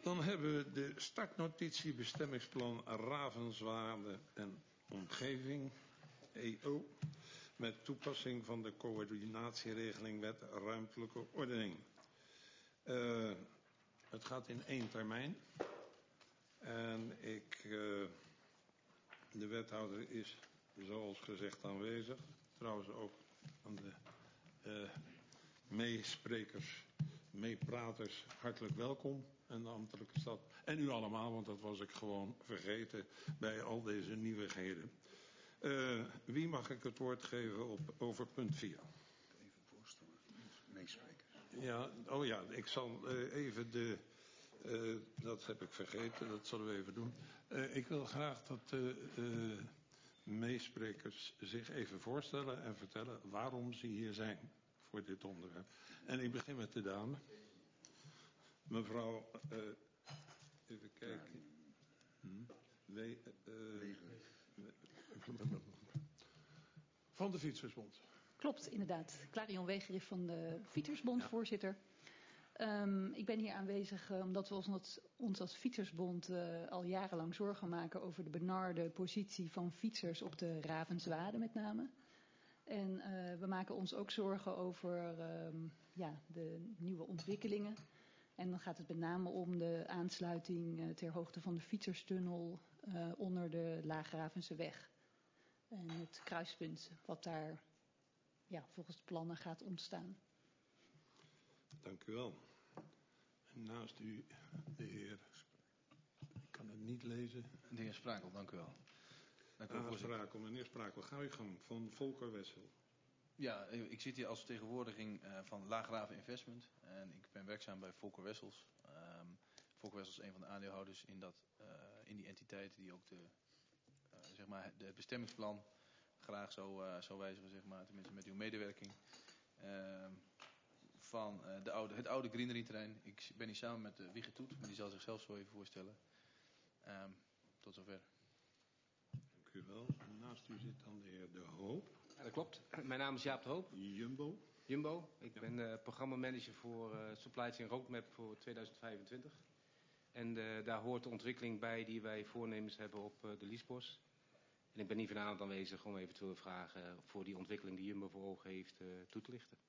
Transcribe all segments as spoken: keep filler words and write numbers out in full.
Dan hebben we de startnotitie bestemmingsplan Ravenswade en omgeving, E O, met toepassing van de coördinatieregeling wet ruimtelijke ordening. Uh, het gaat in één termijn. En ik, uh, de wethouder is zoals gezegd aanwezig. Trouwens ook aan de uh, meesprekers, meepraters, hartelijk welkom. En de ambtelijke stad. En u allemaal, want dat was ik gewoon vergeten bij al deze nieuwigheden. Uh, wie mag ik het woord geven op, over punt vier? Even voorstellen, meesprekers. Ja, oh ja, ik zal uh, even de... Uh, dat heb ik vergeten, dat zullen we even doen. Uh, ik wil graag dat de uh, uh, meesprekers zich even voorstellen en vertellen waarom ze hier zijn voor dit onderwerp. En ik begin met de dame. Mevrouw, uh, even kijken. Hm? We, uh, van de Fietsersbond. Klopt, inderdaad. Clarion Wegerif van de Fietsersbond, ja. Voorzitter. Um, ik ben hier aanwezig uh, omdat we ons, ons als Fietsersbond uh, al jarenlang zorgen maken over de benarde positie van fietsers op de Ravenswade met name. En uh, we maken ons ook zorgen over um, ja, de nieuwe ontwikkelingen. En dan gaat het met name om de aansluiting uh, ter hoogte van de fietserstunnel uh, onder de Laagravenseweg. En het kruispunt wat daar ja, volgens de plannen gaat ontstaan. Dank u wel. En naast u de heer, ik kan het niet lezen. De heer Sprakel, dank u wel. Dank u wel, ah, Sprakel, meneer Sprakel, ga uw gang, van Volker Wessel. Ja, ik zit hier als vertegenwoordiging uh, van Laagraven Investment en ik ben werkzaam bij Volker Wessels. Um, Volker Wessels is een van de aandeelhouders in, dat, uh, in die entiteit die ook de, uh, zeg maar het bestemmingsplan graag zou, uh, zou wijzigen, zeg maar, tenminste met uw medewerking. Uh, van uh, de oude, het oude greenery terrein. Ik ben hier samen met uh, Wigert Toet, maar die zal zichzelf zo even voorstellen. Um, tot zover. Dank u wel. Naast u zit dan de heer De Hoop. Ja, dat klopt. Mijn naam is Jaap De Hoop. Jumbo. Jumbo. Ik ja. ben uh, programmamanager voor uh, Supply Chain Roadmap voor tweeduizend vijfentwintig. En uh, daar hoort de ontwikkeling bij die wij voornemens hebben op uh, de Liesbos. En ik ben hier vanavond aanwezig om eventuele vragen voor die ontwikkeling die Jumbo voor ogen heeft uh, toe te lichten.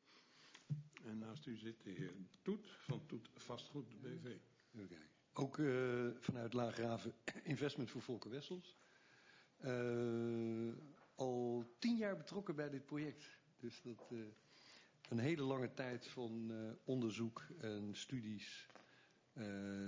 En naast u zit de heer Toet van Toet Vastgoed B V. Okay. Ook uh, vanuit Laagraven Investment voor Volker Wessels. Uh, al tien jaar betrokken bij dit project. Dus dat uh, een hele lange tijd van uh, onderzoek en studies. Uh,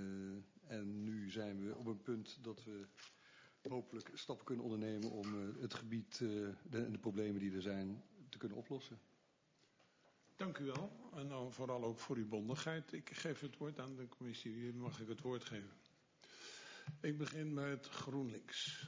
en nu zijn we op een punt dat we hopelijk stappen kunnen ondernemen om uh, het gebied uh, de, de problemen die er zijn te kunnen oplossen. Dank u wel. En nou vooral ook voor uw bondigheid. Ik geef het woord aan de commissie. Hier mag ik het woord geven. Ik begin met GroenLinks.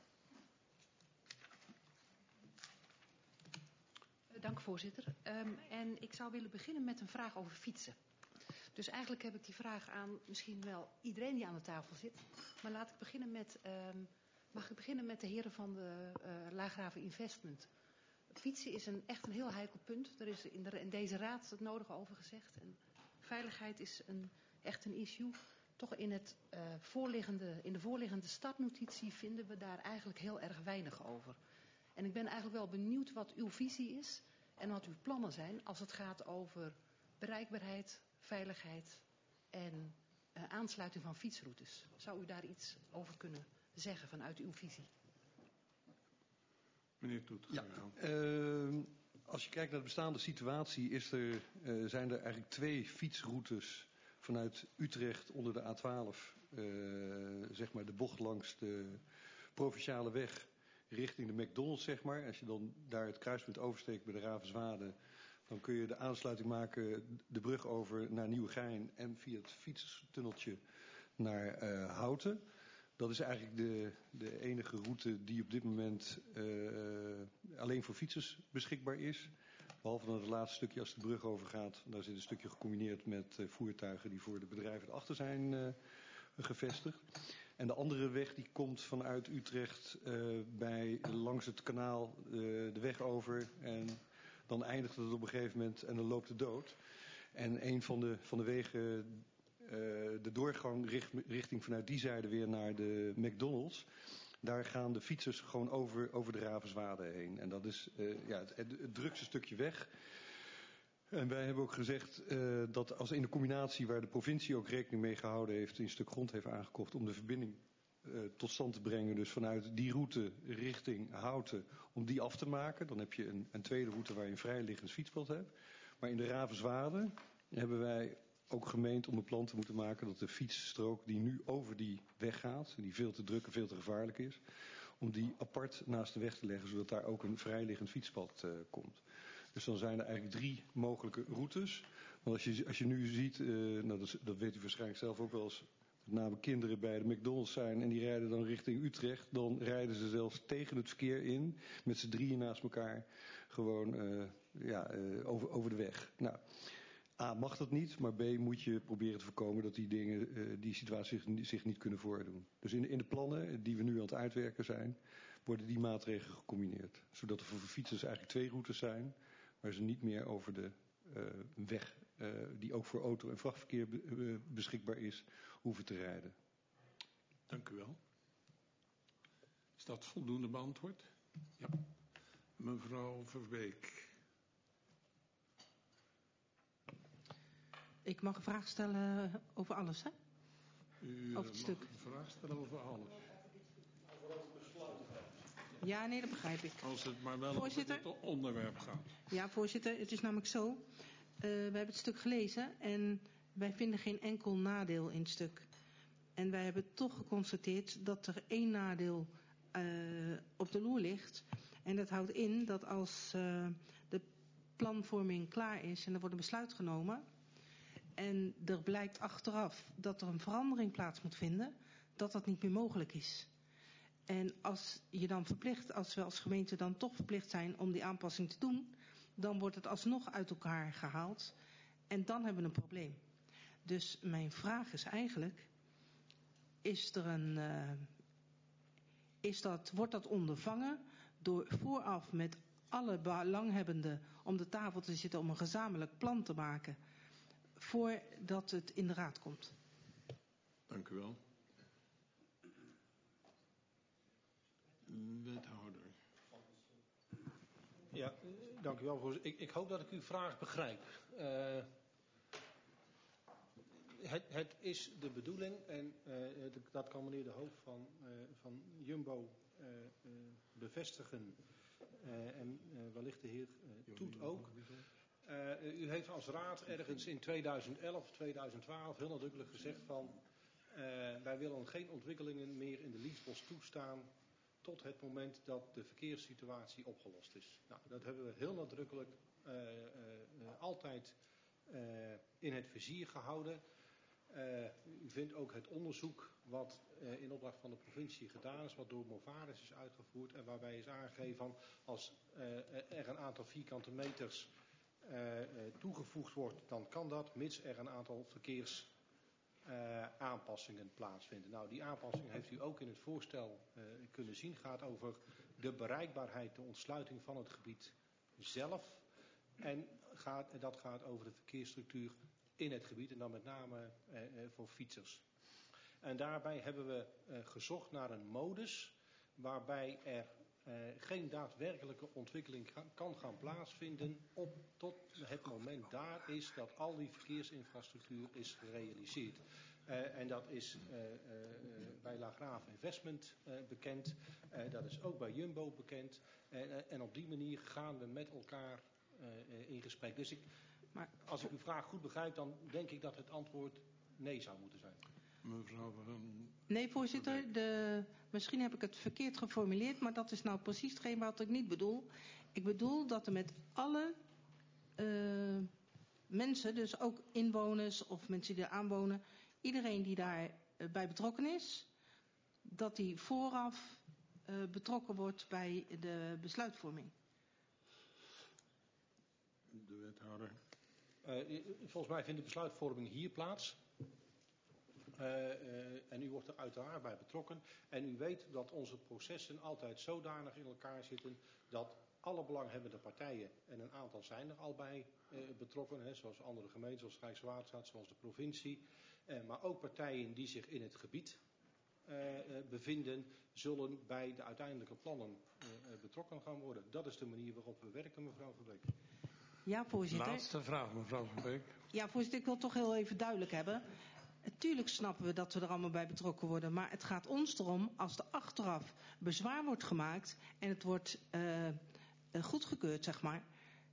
Dank voorzitter. Um, en ik zou willen beginnen met een vraag over fietsen. Dus eigenlijk heb ik die vraag aan misschien wel iedereen die aan de tafel zit. Maar laat ik beginnen met, um, mag ik beginnen met de heren van de uh, Laagraven Investment. Fietsen is een, echt een heel heikel punt. Er is in, de, in deze raad het nodige over gezegd. En veiligheid is een, echt een issue. Toch in, het, uh, voorliggende, in de voorliggende startnotitie vinden we daar eigenlijk heel erg weinig over. En ik ben eigenlijk wel benieuwd wat uw visie is en wat uw plannen zijn als het gaat over bereikbaarheid, veiligheid en uh, aansluiting van fietsroutes. Zou u daar iets over kunnen zeggen vanuit uw visie? Meneer Toet. Ja, uh, als je kijkt naar de bestaande situatie is er, uh, zijn er eigenlijk twee fietsroutes vanuit Utrecht onder de A twaalf. Uh, zeg maar de bocht langs de provinciale weg richting de McDonald's, zeg maar. Als je dan daar het kruispunt oversteekt bij de Ravenswade, dan kun je de aansluiting maken, de brug over naar Nieuwegein en via het fietstunneltje naar uh, Houten. Dat is eigenlijk de, de enige route die op dit moment uh, alleen voor fietsers beschikbaar is. Behalve dan het laatste stukje als de brug overgaat. Daar zit een stukje gecombineerd met uh, voertuigen die voor de bedrijven erachter zijn uh, gevestigd. En de andere weg die komt vanuit Utrecht uh, bij, langs het kanaal uh, de weg over. En dan eindigt het op een gegeven moment en dan loopt het dood. En een van de, van de wegen de doorgang richt, richting vanuit die zijde weer naar de McDonald's. Daar gaan de fietsers gewoon over, over de Ravenswade heen. En dat is uh, ja, het, het drukste stukje weg. En wij hebben ook gezegd uh, dat als in de combinatie waar de provincie ook rekening mee gehouden heeft, een stuk grond heeft aangekocht om de verbinding uh, tot stand te brengen. Dus vanuit die route richting Houten, om die af te maken. Dan heb je een, een tweede route waar je een vrijliggend fietspad hebt. Maar in de Ravenswade hebben wij ook gemeend om een plan te moeten maken dat de fietsstrook die nu over die weg gaat, die veel te druk en veel te gevaarlijk is, om die apart naast de weg te leggen, zodat daar ook een vrijliggend fietspad uh, komt. Dus dan zijn er eigenlijk drie mogelijke routes. Want als je, als je nu ziet, uh, nou dat, dat weet u waarschijnlijk zelf ook wel eens, met name kinderen bij de McDonald's zijn en die rijden dan richting Utrecht, dan rijden ze zelfs tegen het verkeer in, met z'n drieën naast elkaar, gewoon uh, ja, uh, over, over de weg. Nou, A, mag dat niet, maar B, moet je proberen te voorkomen dat die dingen, uh, die situaties zich, zich niet kunnen voordoen. Dus in, in de plannen die we nu aan het uitwerken zijn, worden die maatregelen gecombineerd. Zodat er voor fietsers eigenlijk twee routes zijn, waar ze niet meer over de uh, weg, uh, die ook voor auto- en vrachtverkeer be, uh, beschikbaar is, hoeven te rijden. Dank u wel. Is dat voldoende beantwoord? Ja. Mevrouw Verbeek. Ik mag een vraag stellen over alles, hè? U over het mag stuk. een vraag stellen over alles. Ja, nee, dat begrijp ik. Als het maar wel Voorzitter? over dit onderwerp gaat. Ja, voorzitter, het is namelijk zo. Uh, we hebben het stuk gelezen en wij vinden geen enkel nadeel in het stuk. En wij hebben toch geconstateerd dat er één nadeel uh, op de loer ligt. En dat houdt in dat als uh, de planvorming klaar is en er wordt een besluit genomen, en er blijkt achteraf dat er een verandering plaats moet vinden, dat dat niet meer mogelijk is. En als je dan verplicht, als we als gemeente dan toch verplicht zijn om die aanpassing te doen, dan wordt het alsnog uit elkaar gehaald. En dan hebben we een probleem. Dus mijn vraag is eigenlijk, is er een, uh, is dat, wordt dat ondervangen door vooraf met alle belanghebbenden om de tafel te zitten om een gezamenlijk plan te maken, voordat het in de raad komt? Dank u wel. Wethouder. Ja, dank u wel, voorzitter. Ik, ik hoop dat ik uw vraag begrijp. Uh, het, het is de bedoeling, en uh, dat kan meneer De Hoofd van, uh, van Jumbo uh, uh, bevestigen, uh, en uh, wellicht de heer uh, Toet ook. Uh, u heeft als raad ergens in tweeduizend elf, tweeduizend twaalf heel nadrukkelijk gezegd van, uh, wij willen geen ontwikkelingen meer in de Liesbos toestaan tot het moment dat de verkeerssituatie opgelost is. Nou, dat hebben we heel nadrukkelijk uh, uh, uh, altijd uh, in het vizier gehouden. Uh, u vindt ook het onderzoek wat uh, in opdracht van de provincie gedaan is, wat door Movares is uitgevoerd en waarbij is aangegeven van als uh, er een aantal vierkante meters uh, uh, toegevoegd wordt, dan kan dat, mits er een aantal verkeers Uh, aanpassingen plaatsvinden. Nou, die aanpassing heeft u ook in het voorstel uh, kunnen zien. Gaat over de bereikbaarheid, de ontsluiting van het gebied zelf. En gaat, dat gaat over de verkeersstructuur in het gebied. En dan met name uh, uh, voor fietsers. En daarbij hebben we uh, gezocht naar een modus waarbij er uh, geen daadwerkelijke ontwikkeling ga, kan gaan plaatsvinden op tot het moment daar is dat al die verkeersinfrastructuur is gerealiseerd. Uh, en dat is uh, uh, bij Lagraaf Investment uh, bekend. Uh, dat is ook bij Jumbo bekend. Uh, uh, en op die manier gaan we met elkaar uh, uh, in gesprek. Dus ik, maar als ik uw vraag goed begrijp, dan denk ik dat het antwoord nee zou moeten zijn. Mevrouw Van... Nee, voorzitter, de, misschien heb ik het verkeerd geformuleerd, maar dat is nou precies hetgeen wat ik niet bedoel. Ik bedoel dat er met alle uh, mensen, dus ook inwoners of mensen die er aanwonen, iedereen die daarbij uh, betrokken is, dat die vooraf uh, betrokken wordt bij de besluitvorming. De wethouder. Uh, volgens mij vindt de besluitvorming hier plaats. Uh, uh, en u wordt er uiteraard bij betrokken. En u weet dat onze processen altijd zodanig in elkaar zitten dat alle belanghebbende partijen, en een aantal zijn er al bij uh, betrokken, hè, zoals andere gemeenten, zoals Rijkswaterstaat, zoals de provincie. Uh, maar ook partijen die zich in het gebied uh, uh, bevinden, zullen bij de uiteindelijke plannen uh, uh, betrokken gaan worden. Dat is de manier waarop we werken, mevrouw Verbeek. Ja, voorzitter. Laatste vraag, mevrouw Van Beek. Ja, voorzitter, ik wil toch heel even duidelijk hebben. Natuurlijk snappen we dat we er allemaal bij betrokken worden. Maar het gaat ons erom, als er achteraf bezwaar wordt gemaakt en het wordt uh, goedgekeurd, zeg maar,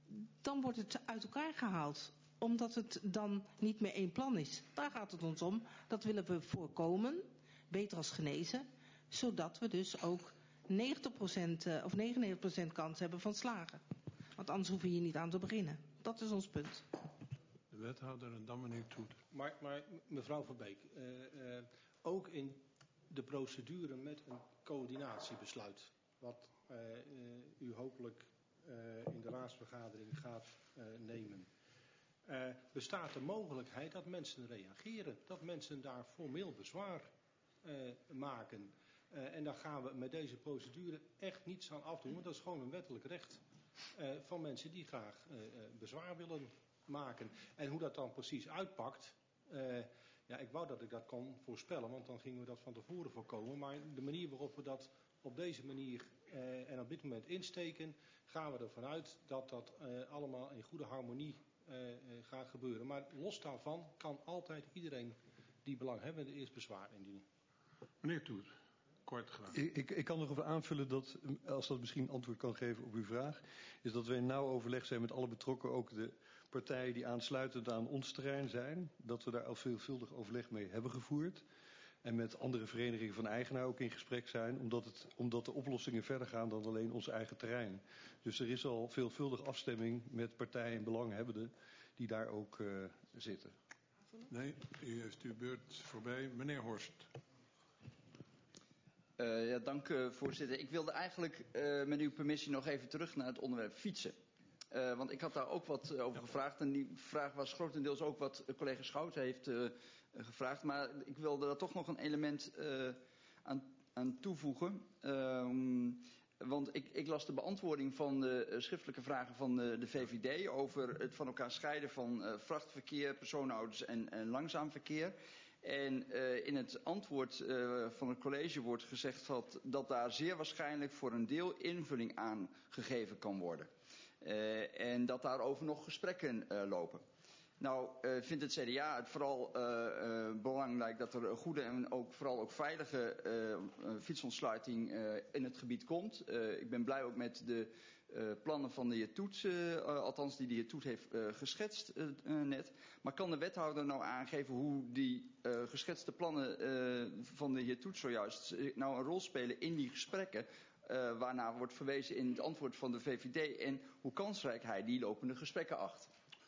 dan wordt het uit elkaar gehaald. Omdat het dan niet meer één plan is. Daar gaat het ons om. Dat willen we voorkomen, beter als genezen, zodat we dus ook negentig procent of negenennegentig procent kans hebben van slagen. Want anders hoeven we hier niet aan te beginnen. Dat is ons punt. De wethouder en dan meneer Toet. Maar, maar mevrouw Verbeek, uh, uh, ook in de procedure met een coördinatiebesluit, wat uh, uh, u hopelijk uh, in de raadsvergadering gaat uh, nemen, uh, bestaat de mogelijkheid dat mensen reageren, dat mensen daar formeel bezwaar uh, maken. Uh, en daar gaan we met deze procedure echt niets aan afdoen, want dat is gewoon een wettelijk recht uh, van mensen die graag uh, uh, bezwaar willen maken. En hoe dat dan precies uitpakt, uh, ja, ik wou dat ik dat kon voorspellen, want dan gingen we dat van tevoren voorkomen. Maar de manier waarop we dat op deze manier uh, en op dit moment insteken, gaan we ervan uit dat dat uh, allemaal in goede harmonie uh, uh, gaat gebeuren. Maar los daarvan kan altijd iedereen die belanghebbende is bezwaar indienen. Meneer Toet, kort graag. Ik, ik, ik kan nog even aanvullen dat, als dat misschien antwoord kan geven op uw vraag, is dat wij in nauw overleg zijn met alle betrokken, ook de partijen die aansluitend aan ons terrein zijn, dat we daar al veelvuldig overleg mee hebben gevoerd. En met andere verenigingen van eigenaar ook in gesprek zijn, omdat, het, omdat de oplossingen verder gaan dan alleen ons eigen terrein. Dus er is al veelvuldig afstemming met partijen en belanghebbenden die daar ook uh, zitten. Nee, u heeft uw beurt voorbij. Meneer Horst. Uh, ja, dank uh, voorzitter. Ik wilde eigenlijk uh, met uw permissie nog even terug naar het onderwerp fietsen. Uh, want ik had daar ook wat uh, over ja. gevraagd. En die vraag was grotendeels ook wat uh, collega Schouten heeft uh, uh, gevraagd. Maar ik wilde daar toch nog een element uh, aan, aan toevoegen. Um, want ik, ik las de beantwoording van de uh, schriftelijke vragen van de, de V V D over het van elkaar scheiden van uh, vrachtverkeer, personenauto's en, en langzaam verkeer. En uh, in het antwoord uh, van het college wordt gezegd dat, dat daar zeer waarschijnlijk voor een deel invulling aan gegeven kan worden. Uh, en dat daarover nog gesprekken uh, lopen. Nou uh, vindt het C D A het vooral uh, uh, belangrijk dat er een goede en ook vooral ook veilige uh, uh, fietsontsluiting uh, in het gebied komt. Uh, ik ben blij ook met de uh, plannen van de heer Toet, uh, uh, althans die de heer Toet heeft uh, geschetst uh, uh, net. Maar kan de wethouder nou aangeven hoe die uh, geschetste plannen uh, van de heer Toet zojuist uh, nou een rol spelen in die gesprekken? Uh, waarnaar wordt verwezen in het antwoord van de V V D en hoe kansrijk hij die lopende gesprekken acht.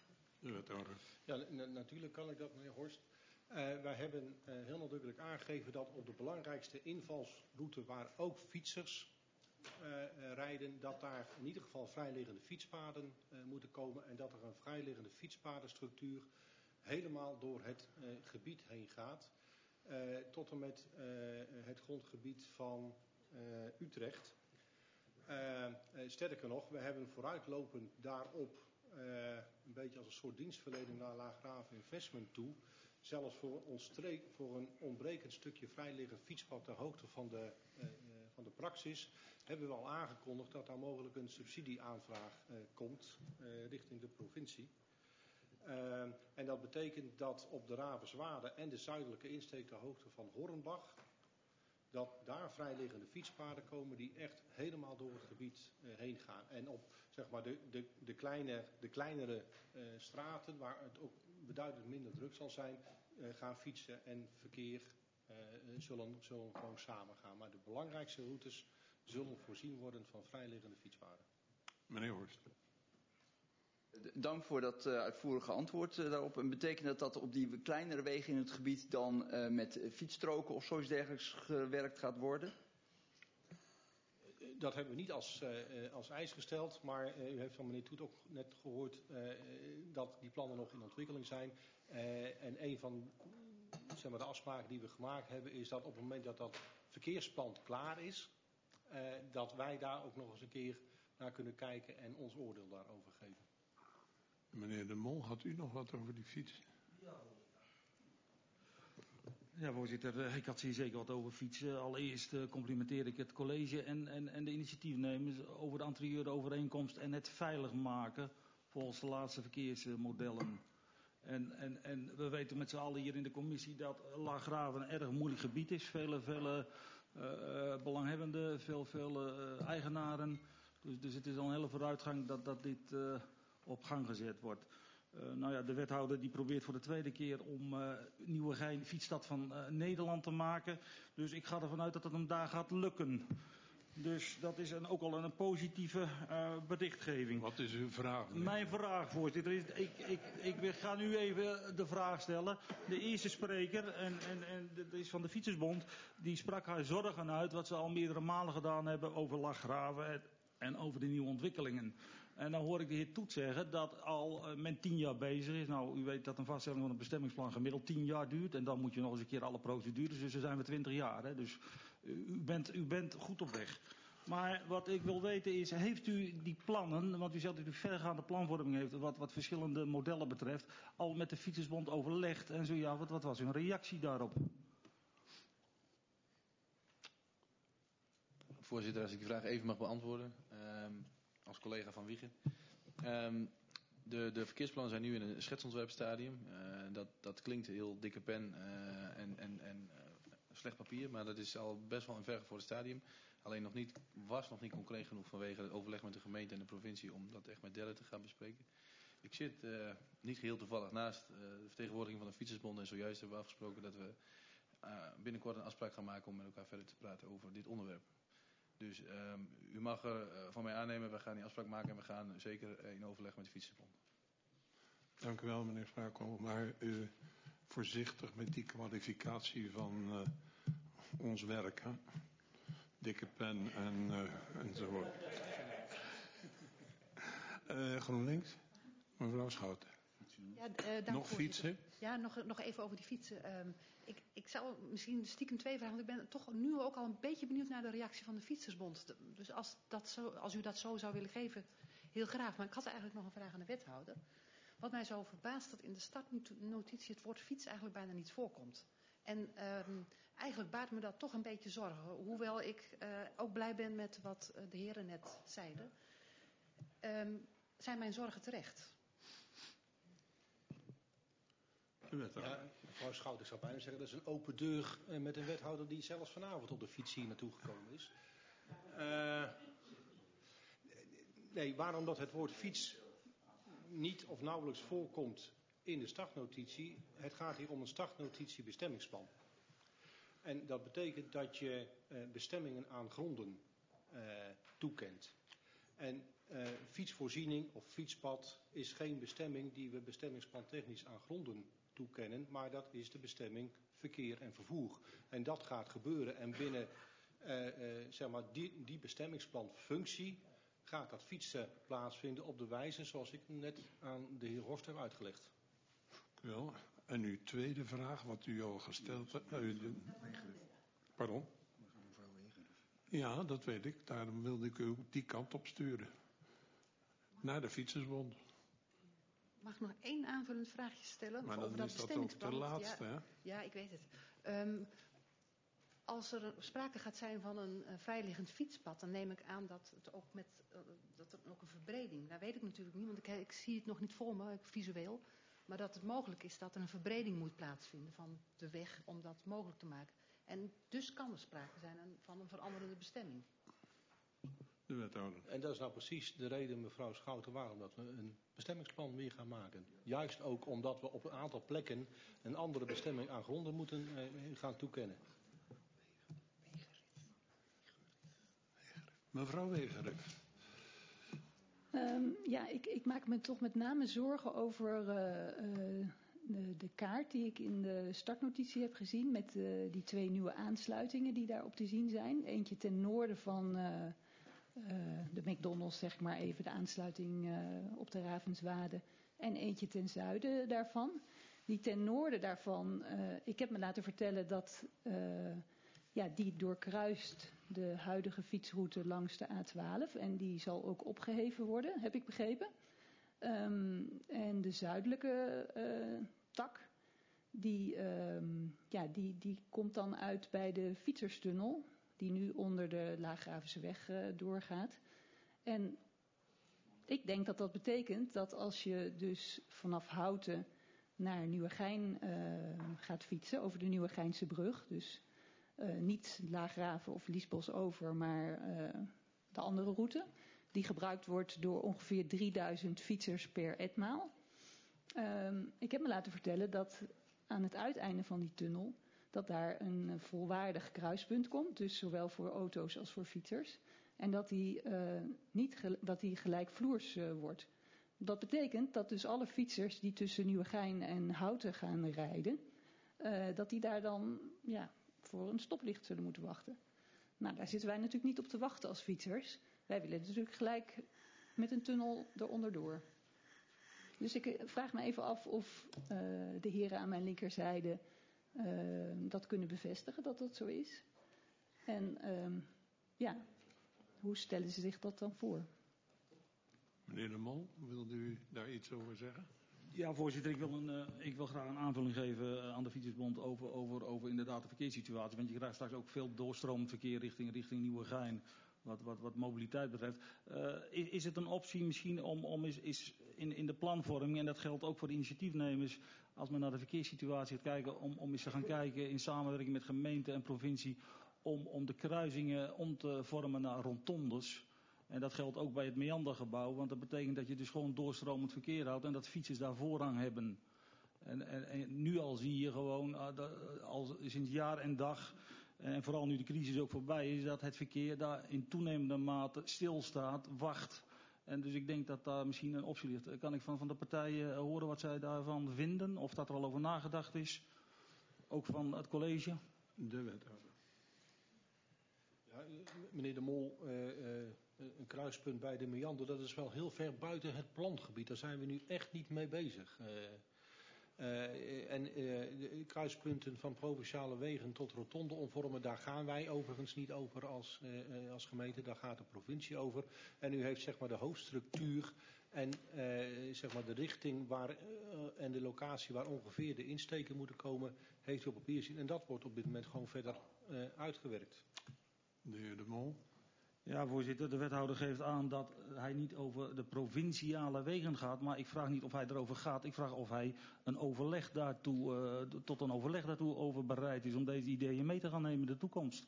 Ja, natuurlijk kan ik dat, meneer Horst. Uh, wij hebben uh, heel nadrukkelijk aangegeven dat op de belangrijkste invalsroute waar ook fietsers uh, uh, rijden, dat daar in ieder geval vrijliggende fietspaden uh, moeten komen en dat er een vrijliggende fietspadenstructuur helemaal door het uh, gebied heen gaat. Uh, tot en met uh, het grondgebied van uh, Utrecht. Uh, uh, sterker nog, we hebben vooruitlopend daarop Uh, een beetje als een soort dienstverlening naar Laagraven Investment toe. Zelfs voor, ons streek, voor een ontbrekend stukje vrijliggend fietspad ter hoogte van de, uh, uh, van de praxis hebben we al aangekondigd dat daar mogelijk een subsidieaanvraag uh, komt uh, richting de provincie. Uh, en dat betekent dat op de Ravenswade en de zuidelijke insteek ter hoogte van Hornbach, dat daar vrijliggende fietspaden komen die echt helemaal door het gebied uh, heen gaan. En op zeg maar, de, de, de, kleine, de kleinere uh, straten, waar het ook beduidend minder druk zal zijn, uh, gaan fietsen en verkeer uh, zullen, zullen gewoon samen gaan. Maar de belangrijkste routes zullen voorzien worden van vrijliggende fietspaden. Meneer Horst. Dank voor dat uh, uitvoerige antwoord uh, daarop. En betekent dat dat op die kleinere wegen in het gebied dan uh, met fietsstroken of zoiets dergelijks gewerkt gaat worden? Dat hebben we niet als, uh, als eis gesteld, maar uh, u heeft van meneer Toet ook net gehoord uh, dat die plannen nog in ontwikkeling zijn. Uh, en een van zeg maar, de afspraken die we gemaakt hebben is dat op het moment dat dat verkeersplan klaar is, uh, dat wij daar ook nog eens een keer naar kunnen kijken en ons oordeel daarover geven. Meneer De Mol, had u nog wat over die fiets? Ja, voorzitter, ik had hier zeker wat over fietsen. Allereerst uh, complimenteer ik het college en, en, en de initiatiefnemers over de anterieure overeenkomst en het veilig maken volgens de laatste verkeersmodellen. En, en, en we weten met z'n allen hier in de commissie dat Laaggraven een erg moeilijk gebied is. Vele, vele uh, belanghebbenden, veel, veel uh, eigenaren. Dus, dus het is al een hele vooruitgang dat, dat dit uh, op gang gezet wordt. Uh, nou ja, de wethouder die probeert voor de tweede keer om uh, Nieuwegein fietsstad van uh, Nederland te maken. Dus ik ga ervan uit dat het hem daar gaat lukken. Dus dat is een, ook al een positieve uh, berichtgeving. Wat is uw vraag? Meneer? Mijn vraag, voorzitter, is, ik, ik, ik, ik ga nu even de vraag stellen. De eerste spreker, en, en, en dat is van de Fietsersbond, die sprak haar zorgen uit wat ze al meerdere malen gedaan hebben over Laaggraven en over de nieuwe ontwikkelingen. En dan hoor ik de heer Toet zeggen dat al uh, men tien jaar bezig is. Nou, u weet dat een vaststelling van een bestemmingsplan gemiddeld tien jaar duurt. En dan moet je nog eens een keer alle procedures. Dus dan zijn we twintig jaar. Hè? Dus uh, u, bent, u bent goed op weg. Maar wat ik wil weten is, heeft u die plannen, want u zegt dat u vergaande planvorming heeft, wat, wat verschillende modellen betreft, al met de Fietsersbond overlegd? En zo ja, wat, wat was uw reactie daarop? Voorzitter, als ik die vraag even mag beantwoorden. Um, als collega van Wiegen. Um, de, de verkeersplannen zijn nu in een schetsontwerpstadium. Uh, dat, dat klinkt heel dikke pen uh, en, en, en uh, slecht papier, maar dat is al best wel een vergevorderd stadium. Alleen nog niet, was nog niet concreet genoeg vanwege het overleg met de gemeente en de provincie om dat echt met derden te gaan bespreken. Ik zit uh, niet geheel toevallig naast uh, de vertegenwoordiging van de Fietsersbond en zojuist hebben we afgesproken dat we uh, binnenkort een afspraak gaan maken om met elkaar verder te praten over dit onderwerp. Dus um, u mag er uh, van mij aannemen, we gaan die afspraak maken en we gaan zeker in overleg met de Fietsersbond. Dank u wel, meneer Sprakel. Maar uh, voorzichtig met die kwalificatie van uh, ons werk. Hè? Dikke pen en, uh, enzovoort. Uh, GroenLinks, mevrouw Schouten. Ja, uh, dank nog fietsen? Ja, nog, nog even over die fietsen. Um, ik, ik zou misschien stiekem twee vragen, want ik ben toch nu ook al een beetje benieuwd naar de reactie van de Fietsersbond. Dus als, dat zo, als u dat zo zou willen geven, heel graag. Maar ik had eigenlijk nog een vraag aan de wethouder. Wat mij zo verbaast, dat in de startnotitie het woord fiets eigenlijk bijna niet voorkomt. En um, eigenlijk baart me dat toch een beetje zorgen. Hoewel ik uh, ook blij ben met wat uh, de heren net zeiden. Um, zijn mijn zorgen terecht? Ja, mevrouw Schout, ik zou bijna zeggen, dat is een open deur met een wethouder die zelfs vanavond op de fiets hier naartoe gekomen is. Uh, nee, waarom dat het woord fiets niet of nauwelijks voorkomt in de startnotitie? Het gaat hier om een startnotitie bestemmingsplan. En dat betekent dat je uh, bestemmingen aan gronden uh, toekent. En uh, fietsvoorziening of fietspad is geen bestemming die we bestemmingsplan technisch aan gronden toekennen, maar dat is de bestemming verkeer en vervoer. En dat gaat gebeuren en binnen uh, uh, zeg maar die, die bestemmingsplanfunctie gaat dat fietsen plaatsvinden op de wijze zoals ik net aan de heer Horst heb uitgelegd. Wel. En uw tweede vraag, wat u al gesteld hebt. Uh, de... Pardon? Ja, dat weet ik. Daarom wilde ik u die kant op sturen. Naar de Fietsersbond. Mag ik nog één aanvullend vraagje stellen? Maar dan over dat is dat ook de laatste, ja, hè? Ja, ik weet het. Um, als er sprake gaat zijn van een uh, vrijliggend fietspad, dan neem ik aan dat het ook met uh, dat er ook een verbreding. Nou weet ik natuurlijk niet, want ik, ik zie het nog niet voor me, visueel. Maar dat het mogelijk is dat er een verbreding moet plaatsvinden van de weg om dat mogelijk te maken. En dus kan er sprake zijn van een veranderende bestemming. De wethouder. En dat is nou precies de reden, mevrouw Schouten, waarom dat we een bestemmingsplan weer gaan maken. Juist ook omdat we op een aantal plekken een andere bestemming aan gronden moeten eh, gaan toekennen. Mevrouw Wegerif. Um, ja, ik, ik maak me toch met name zorgen over uh, uh, de, de kaart die ik in de startnotitie heb gezien met uh, die twee nieuwe aansluitingen die daarop te zien zijn. Eentje ten noorden van uh, uh, de McDonald's, zeg maar even, de aansluiting uh, op de Ravenswade. En eentje ten zuiden daarvan. Die ten noorden daarvan, uh, ik heb me laten vertellen dat uh, ja, die doorkruist de huidige fietsroute langs de A twaalf. En die zal ook opgeheven worden, heb ik begrepen. Um, en de zuidelijke uh, tak, die, um, ja, die, die komt dan uit bij de fietserstunnel, die nu onder de Laagravenseweg uh, doorgaat. En ik denk dat dat betekent dat als je dus vanaf Houten naar Nieuwegein uh, gaat fietsen, over de Nieuwegeinse brug, dus uh, niet Laagraven of Liesbos over, maar uh, de andere route, die gebruikt wordt door ongeveer drieduizend fietsers per etmaal. Um, ik heb me laten vertellen dat aan het uiteinde van die tunnel, dat daar een volwaardig kruispunt komt, dus zowel voor auto's als voor fietsers. En dat die, uh, niet gel- dat die gelijkvloers uh, wordt. Dat betekent dat dus alle fietsers die tussen Nieuwegein en Houten gaan rijden, uh, dat die daar dan ja, voor een stoplicht zullen moeten wachten. Nou, daar zitten wij natuurlijk niet op te wachten als fietsers. Wij willen natuurlijk gelijk met een tunnel eronder door. Dus ik vraag me even af of uh, de heren aan mijn linkerzijde uh, dat kunnen bevestigen, dat dat zo is. En uh, ja, hoe stellen ze zich dat dan voor? Meneer De Mol, wilde u daar iets over zeggen? Ja, voorzitter, ik wil, een, uh, ik wil graag een aanvulling geven uh, aan de Fietsersbond over, over, over inderdaad de verkeerssituatie. Want je krijgt straks ook veel doorstromend verkeer richting, richting Nieuwegein, wat, wat, wat mobiliteit betreft. Uh, is, is het een optie misschien om, om is, is in, in de planvorming, en dat geldt ook voor de initiatiefnemers, als men naar de verkeerssituatie gaat kijken, om, om eens te gaan kijken in samenwerking met gemeente en provincie, om, om de kruisingen om te vormen naar rondondes. En dat geldt ook bij het Meandergebouw, want dat betekent dat je dus gewoon doorstromend verkeer houdt en dat fietsers daar voorrang hebben. En, en, en nu al zie je gewoon, uh, de, al sinds jaar en dag, en vooral nu de crisis ook voorbij is, dat het verkeer daar in toenemende mate stilstaat, wacht. En dus ik denk dat daar misschien een optie ligt. Kan ik van, van de partijen horen wat zij daarvan vinden, of dat er al over nagedacht is, ook van het college? De wethouder. Ja, meneer De Mol, uh, uh, een kruispunt bij de Meander, dat is wel heel ver buiten het plangebied. Daar zijn we nu echt niet mee bezig. Uh, uh, en uh, de kruispunten van provinciale wegen tot rotonde omvormen, daar gaan wij overigens niet over als, uh, als gemeente. Daar gaat de provincie over. En u heeft zeg maar de hoofdstructuur en uh, zeg maar de richting waar, uh, en de locatie waar ongeveer de insteken moeten komen, heeft u op papier zien. En dat wordt op dit moment gewoon verder uh, uitgewerkt. De heer De Mol. Ja, voorzitter, de wethouder geeft aan dat hij niet over de provinciale wegen gaat, maar ik vraag niet of hij erover gaat. Ik vraag of hij een overleg daartoe, uh, tot een overleg daartoe over bereid is om deze ideeën mee te gaan nemen in de toekomst.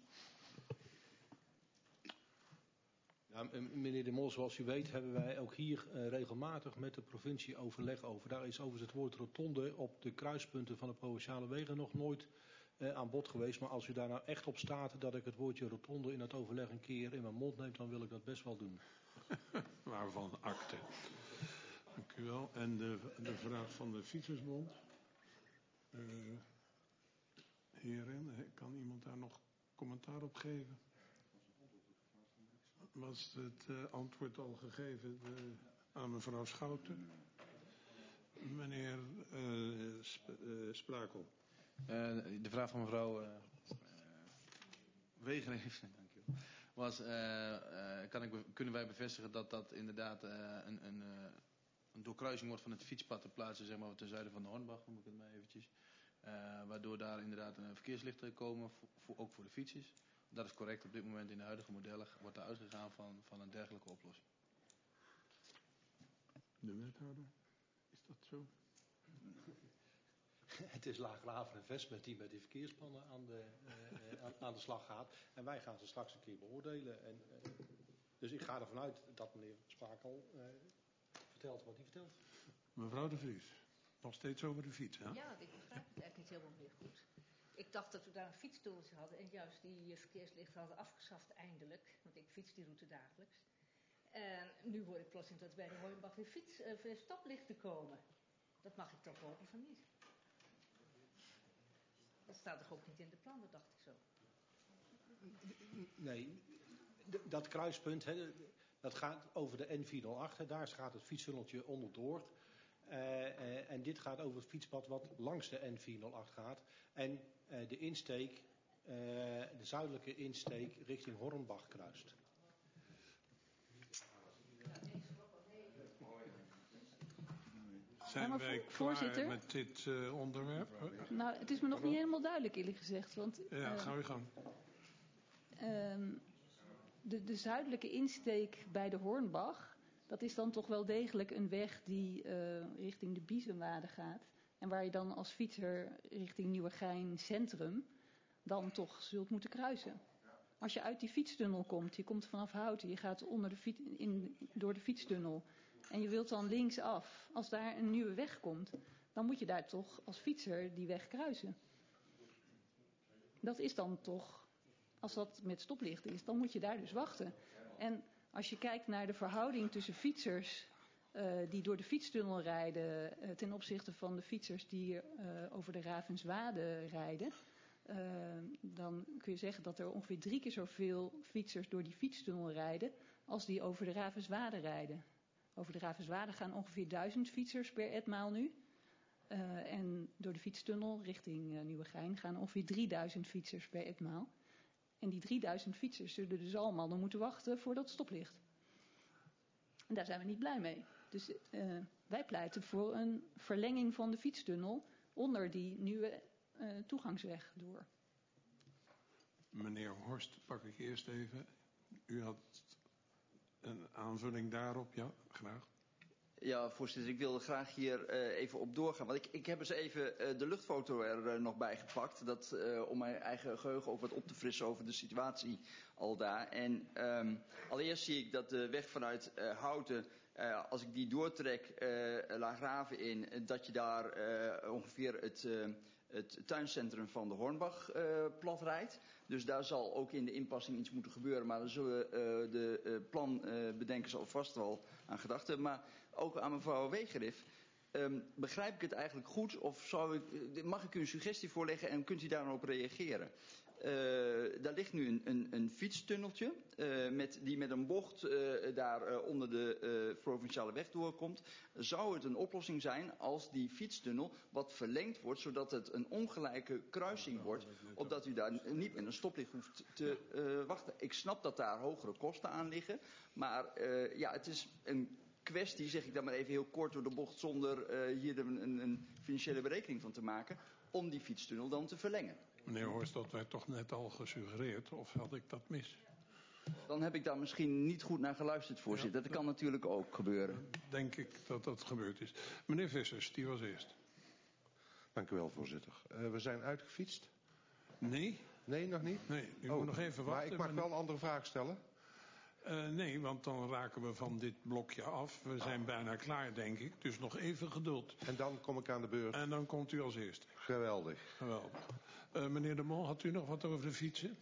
Ja, meneer De Mol, zoals u weet hebben wij ook hier uh, regelmatig met de provincie overleg over. Daar is overigens het woord rotonde op de kruispunten van de provinciale wegen nog nooit Uh, aan bod geweest, maar als u daar nou echt op staat dat ik het woordje rotonde in het overleg een keer in mijn mond neem, dan wil ik dat best wel doen. Waarvan akte. Dank u wel. En de, de vraag van de Fietsersbond. Uh, heren, kan iemand daar nog commentaar op geven? Was het uh, antwoord al gegeven de, aan mevrouw Schouten? Meneer uh, Sp uh, Sprakel. Uh, de vraag van mevrouw uh, uh, Wegener was, uh, uh, kan ik kunnen wij bevestigen dat dat inderdaad uh, een, een, uh, een doorkruising wordt van het fietspad te plaatsen, zeg maar ten zuiden van de Hornbach, noem ik het maar eventjes. Uh, waardoor daar inderdaad een verkeerslichten komen, voor, voor, ook voor de fietsers. Dat is correct. Op dit moment in de huidige modellen wordt er uitgegaan van, van een dergelijke oplossing. De wethouder, is dat zo? Het is Laagraven Investment die met die verkeersplannen aan de, uh, aan, aan de slag gaat. En wij gaan ze straks een keer beoordelen. En, uh, dus ik ga ervan uit dat meneer Sprakel uh, vertelt wat hij vertelt. Mevrouw de Vries, nog steeds over de fiets, hè? Ja, ik begrijp het eigenlijk niet helemaal meer goed. Ik dacht dat we daar een fietstoeltje hadden en juist die verkeerslichten hadden afgeschaft eindelijk. Want ik fiets die route dagelijks. En nu hoor ik plotseling dat bij de Hornbach weer fiets, uh, stoplichten komen. Dat mag ik toch hopen van niet. Dat staat toch ook niet in de plannen, dacht ik zo. Nee, dat kruispunt, hè, dat gaat over de N vierhonderdacht. Hè, daar gaat het fietstunneltje onderdoor. Uh, uh, en dit gaat over het fietspad wat langs de N vierhonderdacht gaat. En uh, de insteek de zuidelijke insteek richting Hornbach kruist. Zijn Ja, wij vo- klaar voorzitter? met dit uh, onderwerp? Nou, het is me nog niet helemaal duidelijk eerlijk gezegd. Want, Ja, uh, ga uw gang. Um, de, de zuidelijke insteek bij de Hornbach, dat is dan toch wel degelijk een weg die uh, richting de Biezenwade gaat. En waar je dan als fietser richting Nieuwegein centrum dan toch zult moeten kruisen. Als je uit die fietstunnel komt, je komt vanaf Houten, je gaat onder de fiets, in, door de fietstunnel en je wilt dan linksaf. Als daar een nieuwe weg komt, dan moet je daar toch als fietser die weg kruisen. Dat is dan toch, als dat met stoplichten is, dan moet je daar dus wachten. En als je kijkt naar de verhouding tussen fietsers uh, die door de fietstunnel rijden uh, ten opzichte van de fietsers die uh, over de Ravenswade rijden, uh, dan kun je zeggen dat er ongeveer drie keer zoveel fietsers door die fietstunnel rijden als die over de Ravenswade rijden. Over de Ravenswade gaan ongeveer duizend fietsers per etmaal nu. Uh, en door de fietstunnel richting uh, Nieuwegein gaan ongeveer drieduizend fietsers per etmaal. En die drieduizend fietsers zullen dus allemaal dan moeten wachten voor dat stoplicht. En daar zijn we niet blij mee. Dus uh, wij pleiten voor een verlenging van de fietstunnel onder die nieuwe uh, toegangsweg door. Meneer Horst, pak ik eerst even. U had een aanvulling daarop, ja, graag. Ja, voorzitter, ik wilde graag hier uh, even op doorgaan. Want ik, ik heb eens even uh, de luchtfoto er uh, nog bij gepakt. Dat, uh, om mijn eigen geheugen ook wat op te frissen over de situatie al daar. En um, allereerst zie ik dat de weg vanuit uh, Houten, uh, als ik die doortrek uh, Laaggraven in, dat je daar uh, ongeveer het, uh, het tuincentrum van de Hornbach uh, plat rijdt. Dus daar zal ook in de inpassing iets moeten gebeuren. Maar daar zullen uh, de uh, planbedenkers alvast wel aan gedacht hebben. Maar ook aan mevrouw Wegerif. Um, begrijp ik het eigenlijk goed of zou ik, mag ik u een suggestie voorleggen en kunt u daarop reageren? Uh, daar ligt nu een, een, een fietstunneltje uh, met, die met een bocht uh, daar uh, onder de uh, provinciale weg doorkomt. Zou het een oplossing zijn als die fietstunnel wat verlengd wordt, zodat het een ongelijke kruising wordt, opdat u daar niet met een stoplicht hoeft te uh, wachten? Ik snap dat daar hogere kosten aan liggen, maar uh, ja, het is een kwestie, zeg ik dan maar even heel kort door de bocht, zonder uh, hier een, een, een financiële berekening van te maken, om die fietstunnel dan te verlengen. Meneer Horst, dat werd toch net al gesuggereerd, of had ik dat mis? Dan heb ik daar misschien niet goed naar geluisterd, voorzitter. Ja, dat kan natuurlijk ook gebeuren. Denk ik dat dat gebeurd is. Meneer Vissers, die was eerst. Dank u wel, voorzitter. Uh, we zijn uitgefietst? Nee. Nee, nog niet? Nee, u oh, moet nog even wachten. Maar ik mag wel een andere vraag stellen. Uh, nee, want dan raken we van dit blokje af. We zijn bijna klaar, denk ik. Dus nog even geduld. En dan kom ik aan de beurt. En dan komt u als eerste. Geweldig. Geweldig. Uh, meneer De Mol, had u nog wat over de fietsen?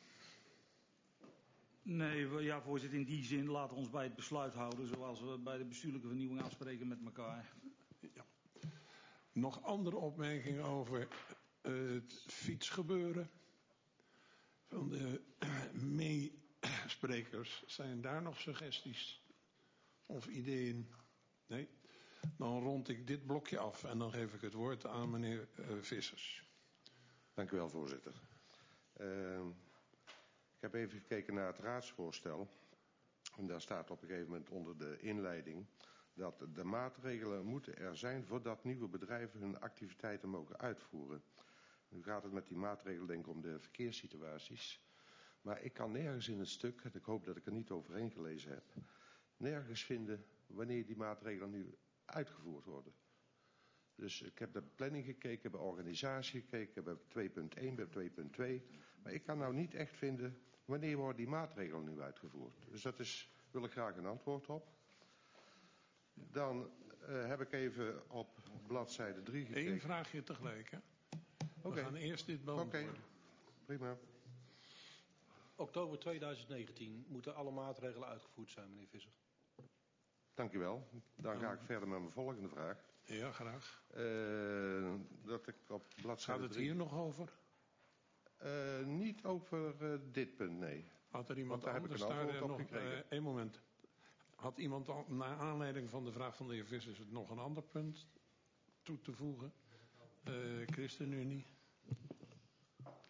Nee, we, ja, voorzitter, in die zin laten we ons bij het besluit houden, zoals we bij de bestuurlijke vernieuwing afspreken met elkaar. Ja. Nog andere opmerkingen over uh, het fietsgebeuren van de meesprekers? Zijn daar nog suggesties of ideeën? Nee? Dan rond ik dit blokje af en dan geef ik het woord aan meneer uh, Vissers. Dank u wel, voorzitter. Uh, ik heb even gekeken naar het raadsvoorstel. En daar staat op een gegeven moment onder de inleiding dat de maatregelen moeten er zijn voordat nieuwe bedrijven hun activiteiten mogen uitvoeren. Nu gaat het met die maatregelen denk ik om de verkeerssituaties. Maar ik kan nergens in het stuk, en ik hoop dat ik er niet overheen gelezen heb, nergens vinden wanneer die maatregelen nu uitgevoerd worden. Dus ik heb naar de planning gekeken, bij organisatie gekeken, bij twee punt één, bij twee punt twee. Maar ik kan nou niet echt vinden wanneer worden die maatregelen nu uitgevoerd. Dus dat is, wil ik graag een antwoord op. Dan uh, heb ik even op bladzijde drie gekeken. Eén vraagje tegelijk, hè? We okay. gaan eerst dit beantwoorden. Oké, okay. Prima. Oktober tweeduizend negentien moeten alle maatregelen uitgevoerd zijn, meneer Visser. Dank u wel. Dan ga ik verder met mijn volgende vraag. Ja, graag. Uh, dat ik op bladzijde Gaat het hier nog over? Uh, niet over uh, dit punt, nee. Had er iemand daar anders heb ik een daar antwoord op nog... gekregen. Eén uh, moment. Had iemand al, naar aanleiding van de vraag van de heer Vissers het nog een ander punt toe te voegen? Uh, ChristenUnie.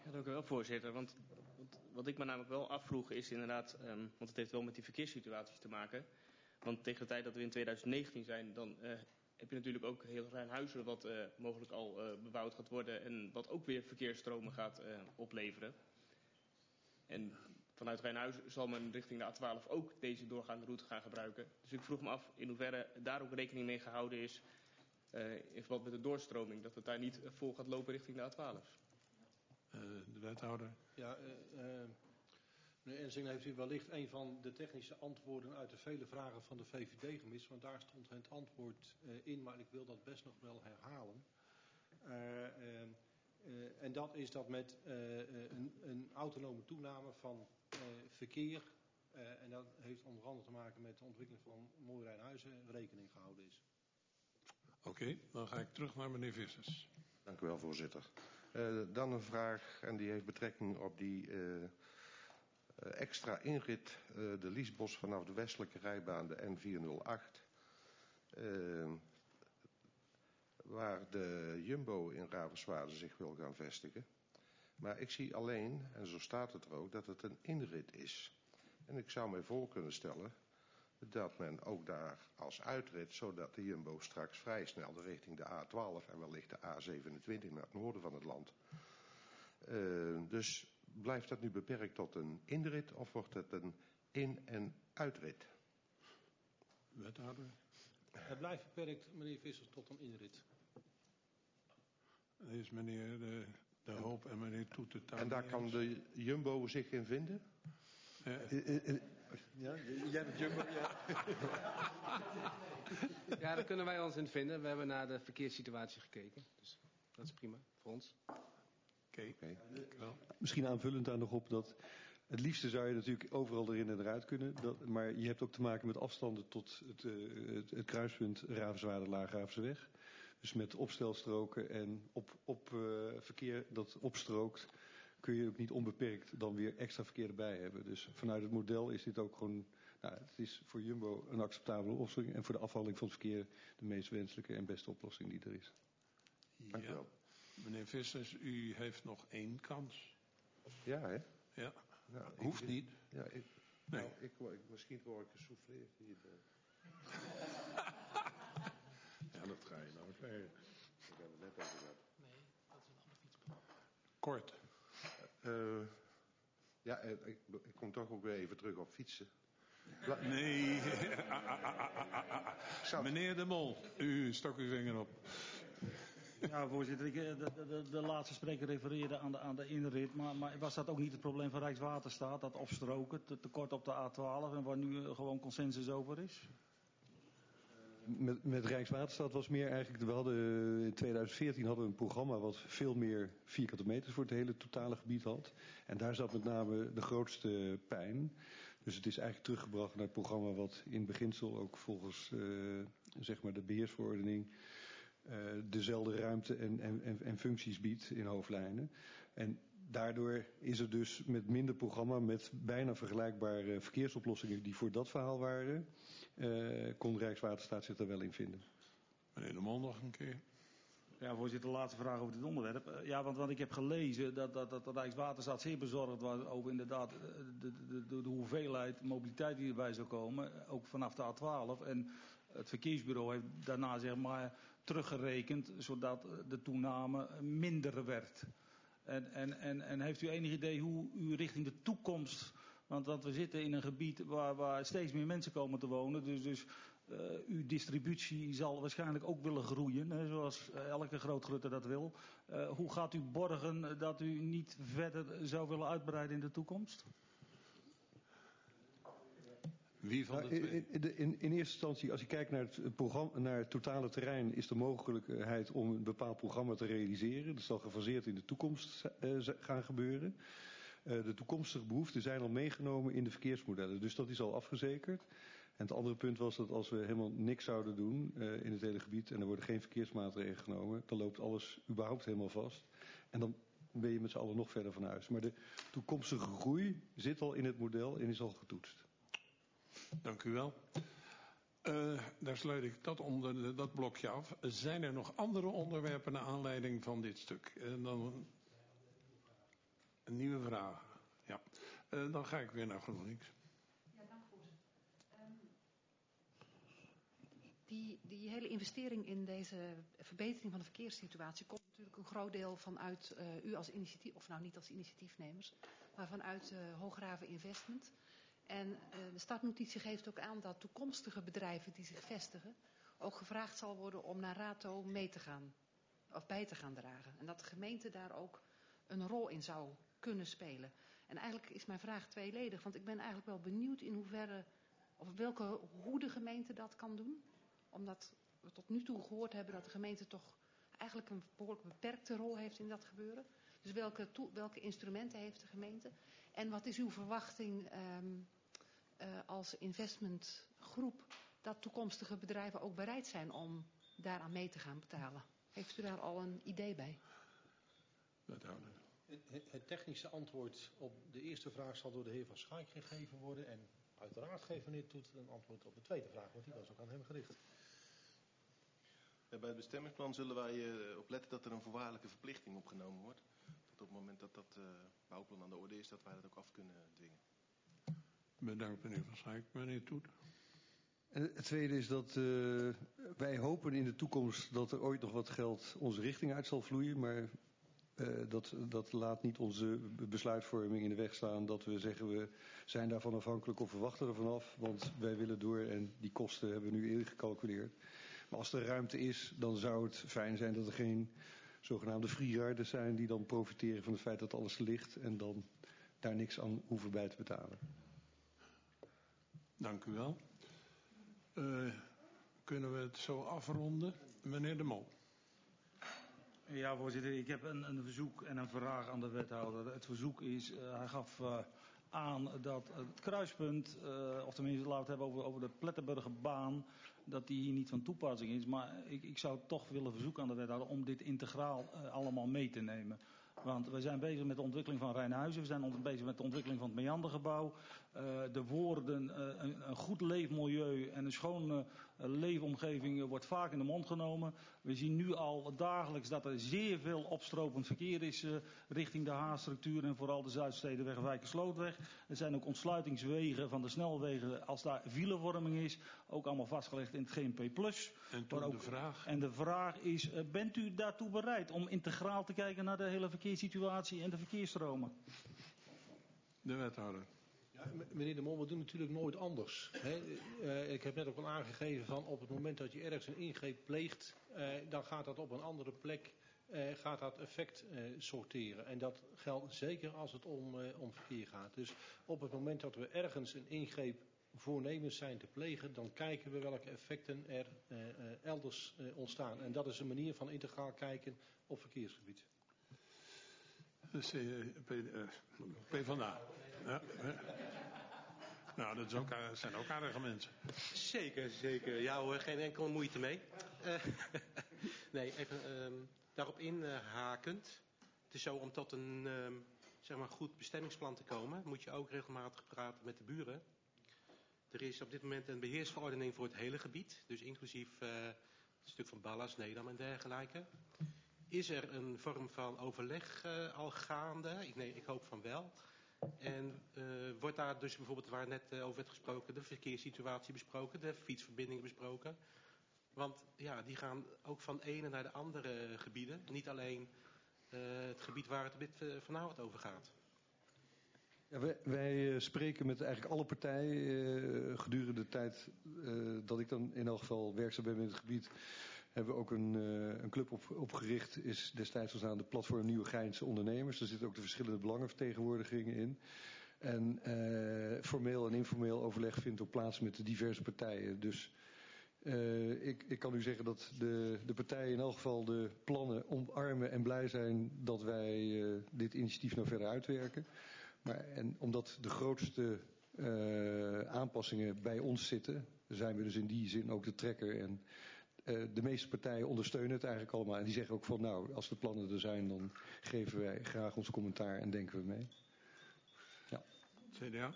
Ja, dank u wel, voorzitter. Want wat, wat ik me namelijk wel afvroeg is inderdaad, um, want het heeft wel met die verkeerssituaties te maken. Want tegen de tijd dat we in tweeduizend negentien zijn, dan uh, heb je natuurlijk ook heel Rijnhuizen wat uh, mogelijk al uh, bebouwd gaat worden en wat ook weer verkeersstromen gaat uh, opleveren. En vanuit Rijnhuizen zal men richting de A twaalf ook deze doorgaande route gaan gebruiken. Dus ik vroeg me af in hoeverre daar ook rekening mee gehouden is uh, in verband met de doorstroming, dat het daar niet vol gaat lopen richting de A twaalf. Uh, de wethouder. Ja, uh, uh, meneer Ensing, heeft u wellicht een van de technische antwoorden uit de vele vragen van de V V D gemist, want daar stond het antwoord uh, in, maar ik wil dat best nog wel herhalen. Uh, uh, uh, en dat is dat met uh, een, een autonome toename van uh, verkeer, uh, en dat heeft onder andere te maken met de ontwikkeling van Mooi Rijnhuizen, rekening gehouden is. Oké, okay, dan ga ik terug naar meneer Vissers. Dank u wel, voorzitter. Uh, dan een vraag, en die heeft betrekking op die uh, uh, extra inrit, uh, de Liesbos vanaf de westelijke rijbaan, de N vierhonderdacht. Uh, waar de Jumbo in Ravenswaade zich wil gaan vestigen. Maar ik zie alleen, en zo staat het er ook, dat het een inrit is. En ik zou mij voor kunnen stellen dat men ook daar als uitrit, zodat de Jumbo straks vrij snel richting de A twaalf en wellicht de A zevenentwintig naar het noorden van het land. Uh, dus blijft dat nu beperkt tot een inrit of wordt het een in- en uitrit? Wethouder. Het blijft beperkt, meneer Vissers, tot een inrit. Dat is meneer De, de Hoop en meneer Toetertuin. En daar kan de Jumbo zich in vinden? Ja. Ja, jij bent Jumbo, ja. Ja, daar kunnen wij ons in vinden. We hebben naar de verkeerssituatie gekeken. Dus dat is prima voor ons. Oké, okay. okay. Misschien aanvullend daar nog op dat het liefste zou je natuurlijk overal erin en eruit kunnen. Dat, maar je hebt ook te maken met afstanden tot het, uh, het, het kruispunt Ravenswaade-Laagravenseweg. Dus met opstelstroken en op, op uh, verkeer dat opstrookt kun je ook niet onbeperkt dan weer extra verkeer erbij hebben. Dus vanuit het model is dit ook gewoon, nou, het is voor Jumbo een acceptabele oplossing en voor de afhandeling van het verkeer de meest wenselijke en beste oplossing die er is. Dank u wel. Meneer Vissers, u heeft nog één kans. Ja, hè? Ja. Nou, hoeft ik, niet. Ja, ik, nee. nou, ik, ik, misschien word ik gesouffleerd hier. Ja, dat ga je nou krijgen. Ik heb het net over gehad. Nee, dat is een ander fietsplan. Kort. Uh, ja, ik, ik kom toch ook weer even terug op fietsen. Nee. Meneer De Mol, u stok uw vinger op. Ja, voorzitter, ik, de, de, de laatste spreker refereerde aan de, aan de inrit, maar, maar was dat ook niet het probleem van Rijkswaterstaat, dat opstroken, te, tekort op de A twaalf en waar nu gewoon consensus over is? Met, met Rijkswaterstaat was meer eigenlijk, we hadden in tweeduizend veertien hadden we een programma wat veel meer vierkante meters voor het hele totale gebied had. En daar zat met name de grootste pijn. Dus het is eigenlijk teruggebracht naar het programma wat in beginsel ook volgens uh, zeg maar de beheersverordening uh, dezelfde ruimte en, en, en functies biedt in hoofdlijnen. En daardoor is er dus met minder programma, met bijna vergelijkbare verkeersoplossingen die voor dat verhaal waren, uh, kon Rijkswaterstaat zich daar wel in vinden. Meneer De Mol nog een keer. Ja, voorzitter, de laatste vraag over dit onderwerp. Ja, want, want ik heb gelezen dat, dat, dat de Rijkswaterstaat zeer bezorgd was over inderdaad de, de, de, de hoeveelheid mobiliteit die erbij zou komen, ook vanaf de A twaalf. En het verkeersbureau heeft daarna zeg maar teruggerekend, zodat de toename minder werd. En, en, en, en heeft u enig idee hoe u richting de toekomst, want, want we zitten in een gebied waar, waar steeds meer mensen komen te wonen, dus, dus uh, uw distributie zal waarschijnlijk ook willen groeien, hè, zoals elke grootgrutter dat wil. Uh, hoe gaat u borgen dat u niet verder zou willen uitbreiden in de toekomst? Wie van de nou, twee? In, in, in, in eerste instantie, als je kijkt naar het, programma, naar het totale terrein, is de mogelijkheid om een bepaald programma te realiseren. Dat zal gefaseerd in de toekomst uh, gaan gebeuren. Uh, de toekomstige behoeften zijn al meegenomen in de verkeersmodellen. Dus dat is al afgezekerd. En het andere punt was dat als we helemaal niks zouden doen uh, in het hele gebied en er worden geen verkeersmaatregelen genomen, dan loopt alles überhaupt helemaal vast. En dan ben je met z'n allen nog verder van huis. Maar de toekomstige groei zit al in het model en is al getoetst. Dank u wel. Uh, daar sluit ik dat, onder, dat blokje af. Zijn er nog andere onderwerpen naar aanleiding van dit stuk? En dan Een nieuwe vraag. Ja. Uh, dan ga ik weer naar GroenLinks. Ja, dank voorzitter. Um, die, die hele investering in deze verbetering van de verkeerssituatie komt natuurlijk een groot deel vanuit uh, u als initiatief, of nou niet als initiatiefnemers, maar vanuit uh, Hoograven Investment. En uh, de startnotitie geeft ook aan dat toekomstige bedrijven die zich vestigen ook gevraagd zal worden om naar RATO mee te gaan, of bij te gaan dragen. En dat de gemeente daar ook een rol in zou kunnen spelen. En eigenlijk is mijn vraag tweeledig, want ik ben eigenlijk wel benieuwd in hoeverre, of welke, hoe de gemeente dat kan doen. Omdat we tot nu toe gehoord hebben dat de gemeente toch eigenlijk een behoorlijk beperkte rol heeft in dat gebeuren. Dus welke, to, welke instrumenten heeft de gemeente? En wat is uw verwachting um, uh, als investmentgroep dat toekomstige bedrijven ook bereid zijn om daaraan mee te gaan betalen? Heeft u daar al een idee bij? Het technische antwoord op de eerste vraag zal door de heer Van Schaik gegeven worden. En uiteraard geeft meneer Toet een antwoord op de tweede vraag, want die was ook aan hem gericht. Ja, bij het bestemmingsplan zullen wij uh, op letten dat er een voorwaardelijke verplichting opgenomen wordt. Dat op het moment dat dat uh, bouwplan aan de orde is, dat wij dat ook af kunnen dwingen. Bedankt meneer Van Schaik. Meneer Toet. En het tweede is dat uh, wij hopen in de toekomst dat er ooit nog wat geld onze richting uit zal vloeien. Maar uh, dat, dat laat niet onze besluitvorming in de weg staan dat we zeggen we zijn daarvan afhankelijk of we wachten ervan af. Want wij willen door en die kosten hebben we nu eerder gecalculeerd. Maar als er ruimte is, dan zou het fijn zijn dat er geen zogenaamde freeriders zijn die dan profiteren van het feit dat alles ligt en dan daar niks aan hoeven bij te betalen. Dank u wel. Uh, kunnen we het zo afronden? Meneer De Mol. Ja, voorzitter. Ik heb een, een verzoek en een vraag aan de wethouder. Het verzoek is, uh, hij gaf uh, aan dat het kruispunt, uh, of tenminste laten we het hebben over, over de Plettenburgerbaan, dat die hier niet van toepassing is. Maar ik, ik zou toch willen verzoeken aan de wethouder om dit integraal uh, allemaal mee te nemen. Want we zijn bezig met de ontwikkeling van Rijnhuizen. We zijn bezig met de ontwikkeling van het Meandergebouw. Uh, de woorden, uh, een, een goed leefmilieu en een schone uh, leefomgeving uh, wordt vaak in de mond genomen. We zien nu al dagelijks dat er zeer veel opstropend verkeer is uh, richting de Haarstructuur en vooral de Zuidstedenweg en Wijkerslootweg. Er zijn ook ontsluitingswegen van de snelwegen als daar filevorming is. Ook allemaal vastgelegd in het G M P plus. En toen ook, de vraag? En de vraag is, uh, bent u daartoe bereid om integraal te kijken naar de hele verkeerssituatie en de verkeersstromen? De wethouder. Ja, meneer De Mol, we doen natuurlijk nooit anders. Hè. Uh, ik heb net ook al aangegeven van op het moment dat je ergens een ingreep pleegt, uh, dan gaat dat op een andere plek uh, gaat dat effect uh, sorteren. En dat geldt zeker als het om, uh, om verkeer gaat. Dus op het moment dat we ergens een ingreep voornemens zijn te plegen, dan kijken we welke effecten er uh, uh, elders uh, ontstaan. En dat is een manier van integraal kijken op verkeersgebied. Dus uh, PvdA. Ja, ja. Nou, dat is ook, zijn ook aardige mensen. Zeker, zeker. Ja hoor, geen enkele moeite mee. Uh, nee, even uh, daarop inhakend. Uh, het is zo, om tot een uh, zeg maar goed bestemmingsplan te komen, moet je ook regelmatig praten met de buren. Er is op dit moment een beheersverordening voor het hele gebied, dus inclusief uh, het stuk van Ballas, Nedam en dergelijke. Is er een vorm van overleg uh, al gaande? Ik, nee, ik hoop van wel. En uh, wordt daar dus bijvoorbeeld, waar net uh, over werd gesproken, de verkeerssituatie besproken, de fietsverbindingen besproken? Want ja, die gaan ook van de ene naar de andere gebieden. Niet alleen uh, het gebied waar het dit uh, vanavond over gaat. Ja, wij, wij spreken met eigenlijk alle partijen uh, gedurende de tijd uh, dat ik dan in elk geval werkzaam ben met het gebied. Hebben we ook een, uh, een club op, opgericht, is destijds ontstaan de platform Nieuwe Geinse Ondernemers. Daar zitten ook de verschillende belangenvertegenwoordigingen in. En uh, formeel en informeel overleg vindt ook plaats met de diverse partijen. Dus uh, ik, ik kan u zeggen dat de, de partijen in elk geval de plannen omarmen en blij zijn dat wij uh, dit initiatief nou verder uitwerken. Maar en omdat de grootste uh, aanpassingen bij ons zitten, zijn we dus in die zin ook de trekker. En uh, de meeste partijen ondersteunen het eigenlijk allemaal. En die zeggen ook van nou, als de plannen er zijn, dan geven wij graag ons commentaar en denken we mee. Ja. C D A.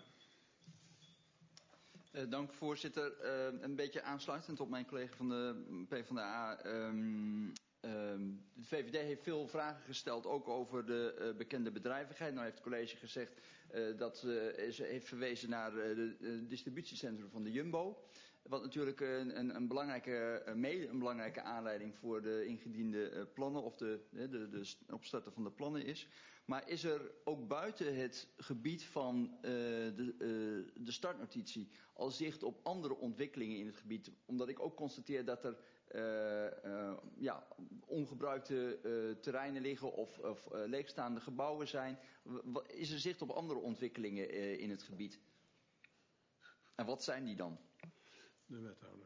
Uh, dank voorzitter. Uh, een beetje aansluitend op mijn collega van de PvdA. Um, de V V D heeft veel vragen gesteld, ook over de uh, bekende bedrijvigheid. Nou heeft het college gezegd uh, dat uh, ze heeft verwezen naar uh, de uh, distributiecentrum van de Jumbo. Wat natuurlijk een, een, een, belangrijke, mede een belangrijke aanleiding voor de ingediende uh, plannen of de, de, de, de opstarten van de plannen is. Maar is er ook buiten het gebied van uh, de, uh, de startnotitie al zicht op andere ontwikkelingen in het gebied? Omdat ik ook constateer dat er uh, uh, ja, ongebruikte uh, terreinen liggen of, of uh, leegstaande gebouwen zijn. W- is er zicht op andere ontwikkelingen uh, in het gebied? En wat zijn die dan? De wethouder.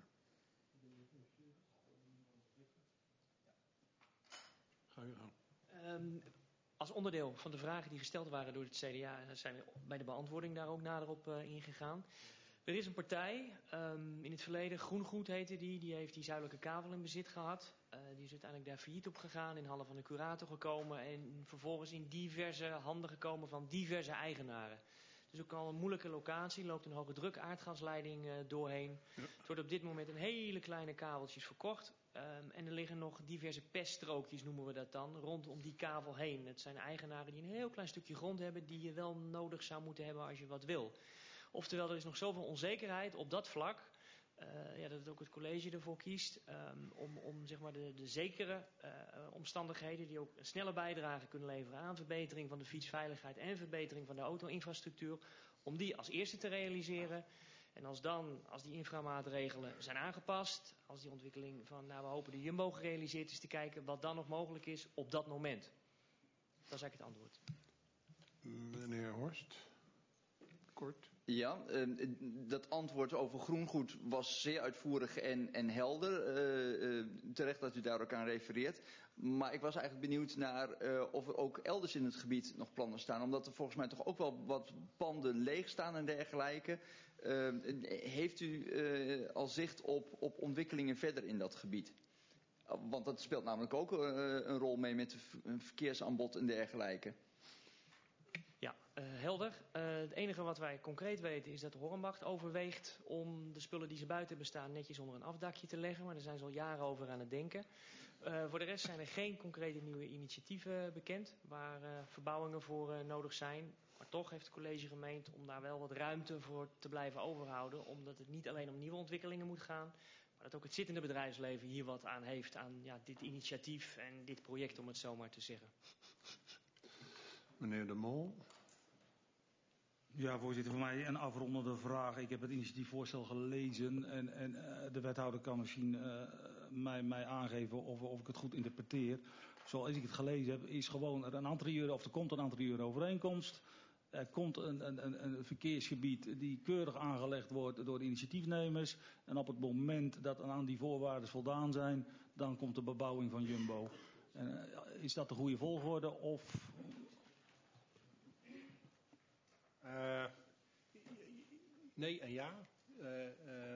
Ga je gang. Um, als onderdeel van de vragen die gesteld waren door het C D A zijn we bij de beantwoording daar ook nader op uh, ingegaan. Er is een partij, um, in het verleden, Groengoed heette die, die heeft die zuidelijke kavel in bezit gehad. Uh, die is uiteindelijk daar failliet op gegaan, in handen van de curator gekomen en vervolgens in diverse handen gekomen van diverse eigenaren. Het is ook al een moeilijke locatie, loopt een hoge druk aardgasleiding uh, doorheen. Ja. Het wordt op dit moment in hele kleine kabeltjes verkocht. Um, en er liggen nog diverse peststrookjes, noemen we dat dan, rondom die kavel heen. Het zijn eigenaren die een heel klein stukje grond hebben die je wel nodig zou moeten hebben als je wat wil. Oftewel, er is nog zoveel onzekerheid op dat vlak, uh, ja, dat het ook het college ervoor kiest, um, om, om zeg maar de, de zekere uh, omstandigheden die ook een snelle bijdrage kunnen leveren aan verbetering van de fietsveiligheid en verbetering van de auto-infrastructuur, om die als eerste te realiseren. En als dan, als die inframaatregelen zijn aangepast, als die ontwikkeling van, nou we hopen de Jumbo gerealiseerd is, te kijken wat dan nog mogelijk is op dat moment. Dat is eigenlijk het antwoord. Meneer Horst, kort. Ja, uh, dat antwoord over Groengoed was zeer uitvoerig en, en helder. Uh, uh, terecht dat u daar ook aan refereert. Maar ik was eigenlijk benieuwd naar uh, of er ook elders in het gebied nog plannen staan. Omdat er volgens mij toch ook wel wat panden leeg staan en dergelijke. Uh, heeft u uh, al zicht op, op ontwikkelingen verder in dat gebied? Want dat speelt namelijk ook uh, een rol mee met het verkeersaanbod en dergelijke. Ja, uh, helder. Uh, het enige wat wij concreet weten is dat Hornbach overweegt om de spullen die ze buiten hebben staan netjes onder een afdakje te leggen. Maar daar zijn ze al jaren over aan het denken. Uh, voor de rest zijn er geen concrete nieuwe initiatieven bekend waar uh, verbouwingen voor uh, nodig zijn. Maar toch heeft het college gemeend om daar wel wat ruimte voor te blijven overhouden. Omdat het niet alleen om nieuwe ontwikkelingen moet gaan. Maar dat ook het zittende bedrijfsleven hier wat aan heeft aan ja, dit initiatief en dit project, om het zo maar te zeggen. Meneer De Mol. Ja, voorzitter, voor mij een afrondende vraag. Ik heb het initiatiefvoorstel gelezen en, en uh, de wethouder kan misschien uh, mij, mij aangeven of, of ik het goed interpreteer. Zoals ik het gelezen heb, is gewoon er een anterieure, of er komt een anterieure overeenkomst. Er komt een, een, een verkeersgebied die keurig aangelegd wordt door de initiatiefnemers. En op het moment dat aan die voorwaarden voldaan zijn, dan komt de bebouwing van Jumbo. En, uh, is dat de goede volgorde of... Uh, nee en ja. Uh, uh,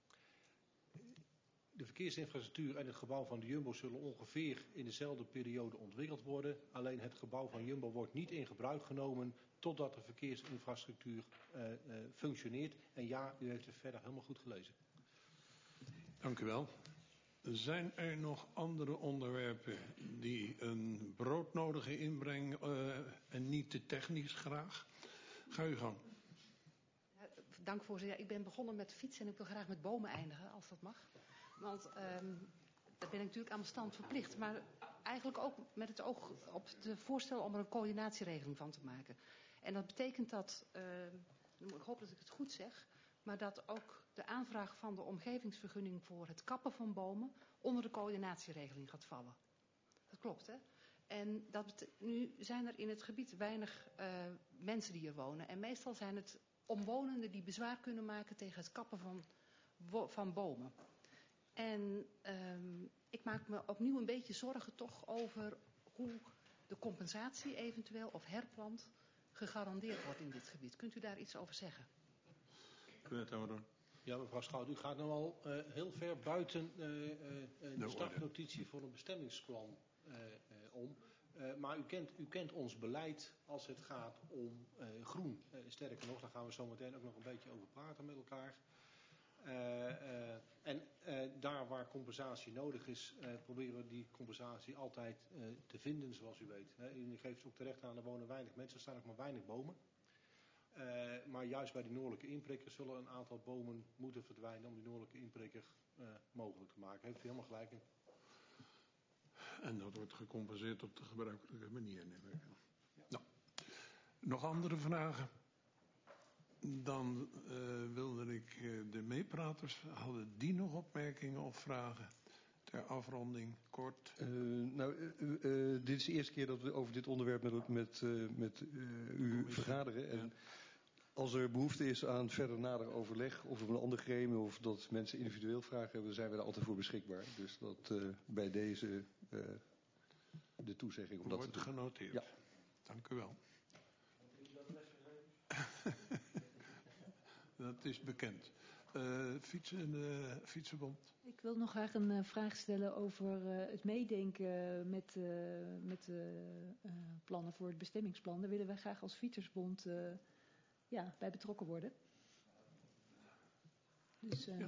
de verkeersinfrastructuur en het gebouw van de Jumbo zullen ongeveer in dezelfde periode ontwikkeld worden. Alleen het gebouw van Jumbo wordt niet in gebruik genomen totdat de verkeersinfrastructuur uh, uh, functioneert. En ja, u heeft het verder helemaal goed gelezen. Dank u wel. Zijn er nog andere onderwerpen die een broodnodige inbreng uh, en niet te technisch graag? Ga u gang. Ja, dank voorzitter. Ja, ik ben begonnen met fietsen en ik wil graag met bomen eindigen, als dat mag. Want um, daar ben ik natuurlijk aan mijn stand verplicht. Maar eigenlijk ook met het oog op het voorstel om er een coördinatieregeling van te maken. En dat betekent dat, uh, ik hoop dat ik het goed zeg, maar dat ook de aanvraag van de omgevingsvergunning voor het kappen van bomen onder de coördinatieregeling gaat vallen. Dat klopt, hè? En dat nu zijn er in het gebied weinig uh, mensen die hier wonen. En meestal zijn het omwonenden die bezwaar kunnen maken tegen het kappen van, van bomen. En um, ik maak me opnieuw een beetje zorgen toch over hoe de compensatie eventueel of herplant gegarandeerd wordt in dit gebied. Kunt u daar iets over zeggen? Wethouder. Ja, mevrouw Schout, u gaat nu al uh, heel ver buiten uh, uh, de, de startnotitie voor een bestemmingsplan uh, uh, om. Uh, maar u kent, u kent ons beleid als het gaat om uh, groen. Uh, sterker nog, daar gaan we zo meteen ook nog een beetje over praten met elkaar. Uh, uh, en uh, daar waar compensatie nodig is, uh, proberen we die compensatie altijd uh, te vinden, zoals u weet. He, u geeft ook terecht aan, er wonen weinig mensen, er staan ook maar weinig bomen. Uh, maar juist bij die noordelijke inprikker zullen een aantal bomen moeten verdwijnen om die noordelijke inprikker uh, mogelijk te maken. Heeft u helemaal gelijk in. En dat wordt gecompenseerd op de gebruikelijke manier, neem ik aan. Nou, nog andere vragen? Dan uh, wilde ik uh, de meepraters, hadden die nog opmerkingen of vragen? Ter afronding, kort. Uh, nou, uh, uh, dit is de eerste keer dat we over dit onderwerp met, met, uh, met uh, u Commissie. vergaderen. En ja. Als er behoefte is aan verder nader overleg of op een ander gremium of dat mensen individueel vragen hebben, zijn we daar altijd voor beschikbaar. Dus dat uh, bij deze uh, de toezegging om dat wordt te doen. genoteerd. Ja. Dank u wel. Dat is bekend. Uh, fietsen, uh, Fietsenbond. Ik wil nog graag een uh, vraag stellen over uh, het meedenken met, uh, met uh, uh, plannen voor het bestemmingsplan. Daar willen wij graag als Fietsersbond uh, ja, bij betrokken worden. Dus, uh... ja.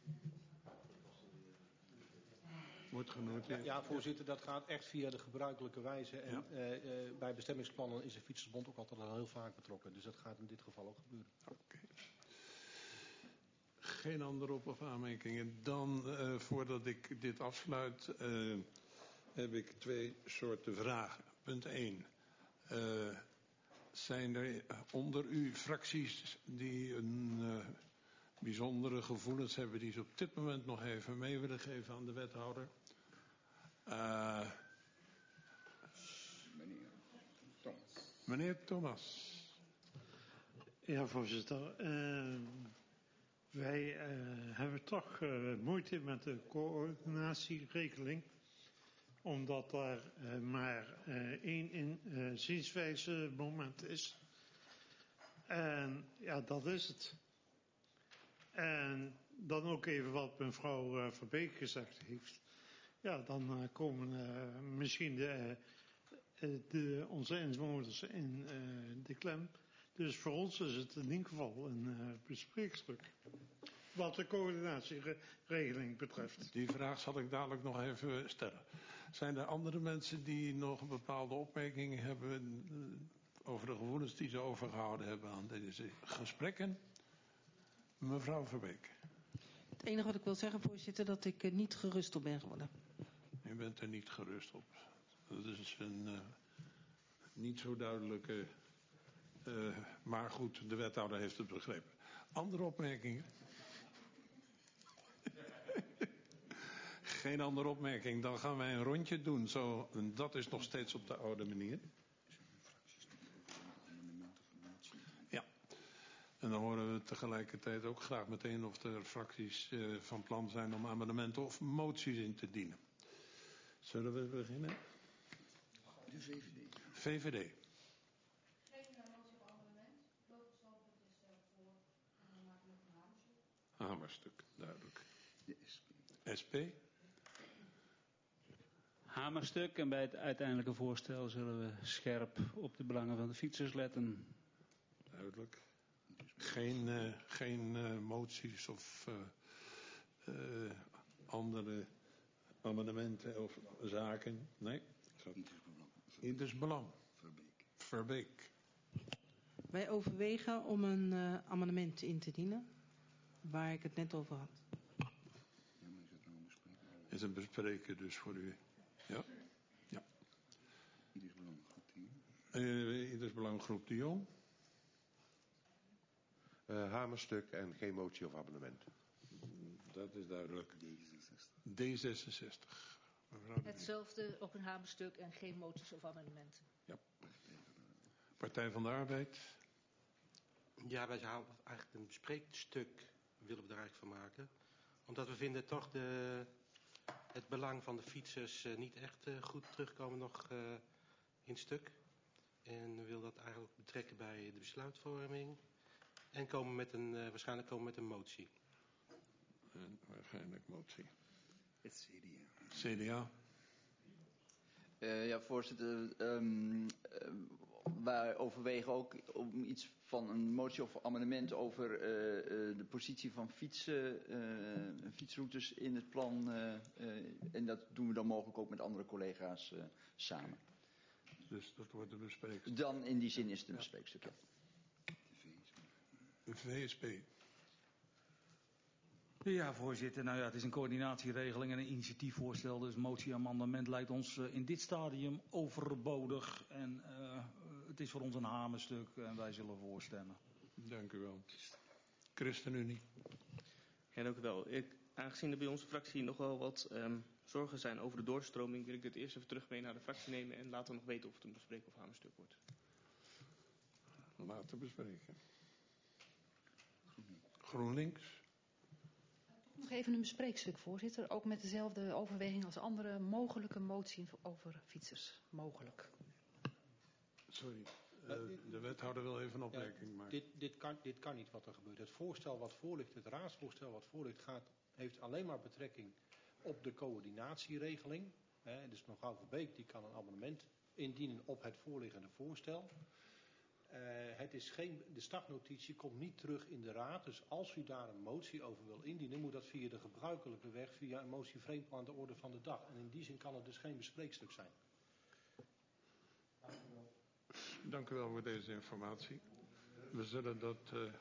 Wordt genoteerd. Ja, voorzitter, dat gaat echt via de gebruikelijke wijze. En ja. uh, uh, bij bestemmingsplannen is de Fietsersbond ook altijd al heel vaak betrokken. Dus dat gaat in dit geval ook gebeuren. Oké. Okay. Geen andere op- of aanmerkingen. Dan, uh, voordat ik dit afsluit, uh, heb ik twee soorten vragen. Punt één. Uh, zijn er onder u fracties die een uh, bijzondere gevoelens hebben die ze op dit moment nog even mee willen geven aan de wethouder? Uh, meneer Thomas. Meneer Thomas. Ja, voorzitter. Uh, wij uh, hebben toch uh, moeite met de coördinatieregeling. Omdat daar uh, maar uh, één in, uh, zienswijze moment is. En ja, dat is het. En dan ook even wat mevrouw uh, Verbeek gezegd heeft. Ja, dan uh, komen uh, misschien de, uh, de, onze inwoners in uh, de klem. Dus voor ons is het in ieder geval een uh, bespreekstuk. Wat de coördinatieregeling betreft. Die vraag zal ik dadelijk nog even stellen. Zijn er andere mensen die nog een bepaalde opmerkingen hebben over de gevoelens die ze overgehouden hebben aan deze gesprekken? Mevrouw Verbeek. Het enige wat ik wil zeggen, voorzitter, dat ik er niet gerust op ben geworden. U bent er niet gerust op. Dat is een uh, niet zo duidelijke... Uh, maar goed, de wethouder heeft het begrepen. Andere opmerkingen? Geen andere opmerking. Dan gaan wij een rondje doen. Zo, en dat is nog steeds op de oude manier. Ja. En dan horen we tegelijkertijd ook graag meteen of er fracties uh, van plan zijn om amendementen of moties in te dienen. Zullen we beginnen? De V V D. V V D. Hamerstuk, duidelijk. De S P. S P. Hamerstuk en bij het uiteindelijke voorstel zullen we scherp op de belangen van de fietsers letten. Duidelijk. Geen, uh, geen uh, moties of uh, uh, andere amendementen of zaken. Nee. Ieders belang. Verbeek. Verbeek. Wij overwegen om een uh, amendement in te dienen. Waar ik het net over had. Is een bespreker dus voor u. Ja. Ja. Ieders belang groep de Jong. Uh, Ieders belang groep de Jong. Uh, hamerstuk en geen motie of abonnement. Dat is duidelijk. D zesenzestig. Hetzelfde op een hamerstuk en geen moties of amendementen. Ja. Partij van de Arbeid. Ja, wij halen eigenlijk een bespreekstuk, willen we er eigenlijk van maken. Omdat we vinden toch de, het belang van de fietsers uh, niet echt uh, goed terugkomen nog uh, in het stuk. En we willen dat eigenlijk betrekken bij de besluitvorming. En komen met een, uh, waarschijnlijk komen met een motie. En waarschijnlijk motie. Het C D A. C D A. Uh, ja, voorzitter. Um, uh, wij overwegen ook om iets van een motie of amendement over uh, uh, de positie van fietsen, uh, fietsroutes in het plan. Uh, uh, en dat doen we dan mogelijk ook met andere collega's uh, samen. Dus dat wordt een bespreekstuk. Dan in die zin is het een bespreekstuk, ja. De V S P. Ja, voorzitter. Nou ja, het is een coördinatieregeling en een initiatiefvoorstel. Dus motie-amendement lijkt ons uh, in dit stadium overbodig. En uh, het is voor ons een hamerstuk en wij zullen voorstemmen. Dank u wel. ChristenUnie. Ja, dank u wel. Ik, aangezien er bij onze fractie nog wel wat um, zorgen zijn over de doorstroming, wil ik dit eerst even terug mee naar de fractie nemen en laten we nog weten of het een bespreek- of hamerstuk wordt. Laten bespreken. GroenLinks. Nog even een bespreekstuk, voorzitter. Ook met dezelfde overweging als andere mogelijke motie over fietsers. Mogelijk. Sorry, uh, de wethouder wil even een opmerking ja, maken. Dit, dit, kan, dit kan niet wat er gebeurt. Het voorstel wat voor ligt, het raadsvoorstel wat voor ligt, gaat, heeft alleen maar betrekking op de coördinatieregeling. Hè, dus mevrouw Verbeek die kan een amendement indienen op het voorliggende voorstel. Uh, het is geen, de startnotitie komt niet terug in de raad. Dus als u daar een motie over wil indienen, moet dat via de gebruikelijke weg, via een motie vreemd aan de orde van de dag. En in die zin kan het dus geen bespreekstuk zijn. Dank u wel voor deze informatie. We zullen dat uh,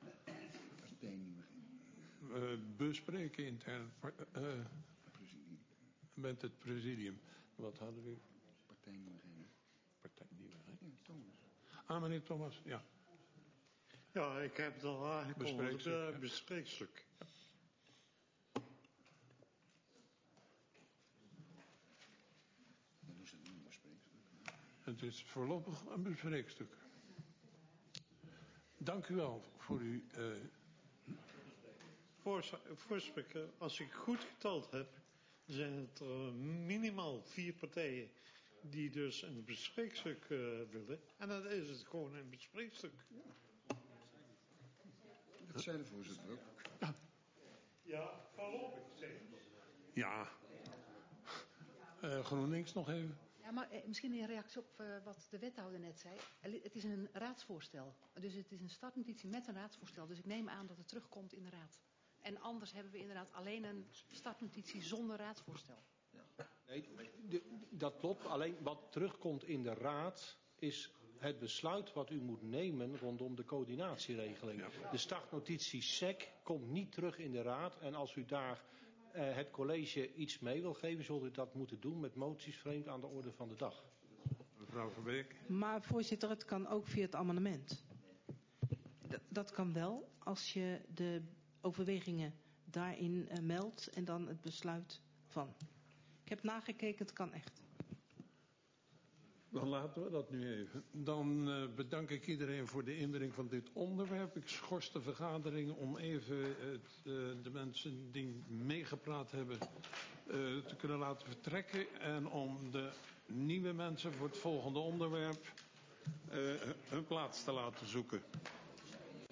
uh, bespreken intern uh, met het presidium. Wat hadden we? Partijnieuwigheden. Partijnieuwigheden. Ah, meneer Thomas, ja. Ja, ik heb het al aangekondigd. Bespreekstuk. Uh, bespreekstuk. Het is voorlopig een bespreekstuk. Dank u wel voor uw... Uh... Voorzitter, als ik goed geteld heb, zijn het uh, minimaal vier partijen die dus een bespreekstuk uh, willen. En dan is het gewoon een bespreekstuk. Dat zei de voorzitter ook. Ja, ja voorlopig zeg. Ja. Uh, GroenLinks nog even. Ja, maar eh, misschien een reactie op uh, wat de wethouder net zei. Het is een raadsvoorstel. Dus het is een startnotitie met een raadsvoorstel. Dus ik neem aan dat het terugkomt in de raad. En anders hebben we inderdaad alleen een startnotitie zonder raadsvoorstel. Nee, de, dat klopt. Alleen wat terugkomt in de raad is het besluit wat u moet nemen rondom de coördinatieregeling. Ja. De startnotitie S E C komt niet terug in de raad. En als u daar uh, het college iets mee wil geven, zult u dat moeten doen met moties vreemd aan de orde van de dag. Mevrouw Verbeek. Maar voorzitter, het kan ook via het amendement. D- dat kan wel als je de overwegingen daarin uh, meldt en dan het besluit van. Ik heb nagekeken, het kan echt. Dan laten we dat nu even. Dan uh, bedank ik iedereen voor de inbreng van dit onderwerp. Ik schors de vergadering om even het, uh, de mensen die meegepraat hebben uh, te kunnen laten vertrekken. En om de nieuwe mensen voor het volgende onderwerp uh, hun plaats te laten zoeken.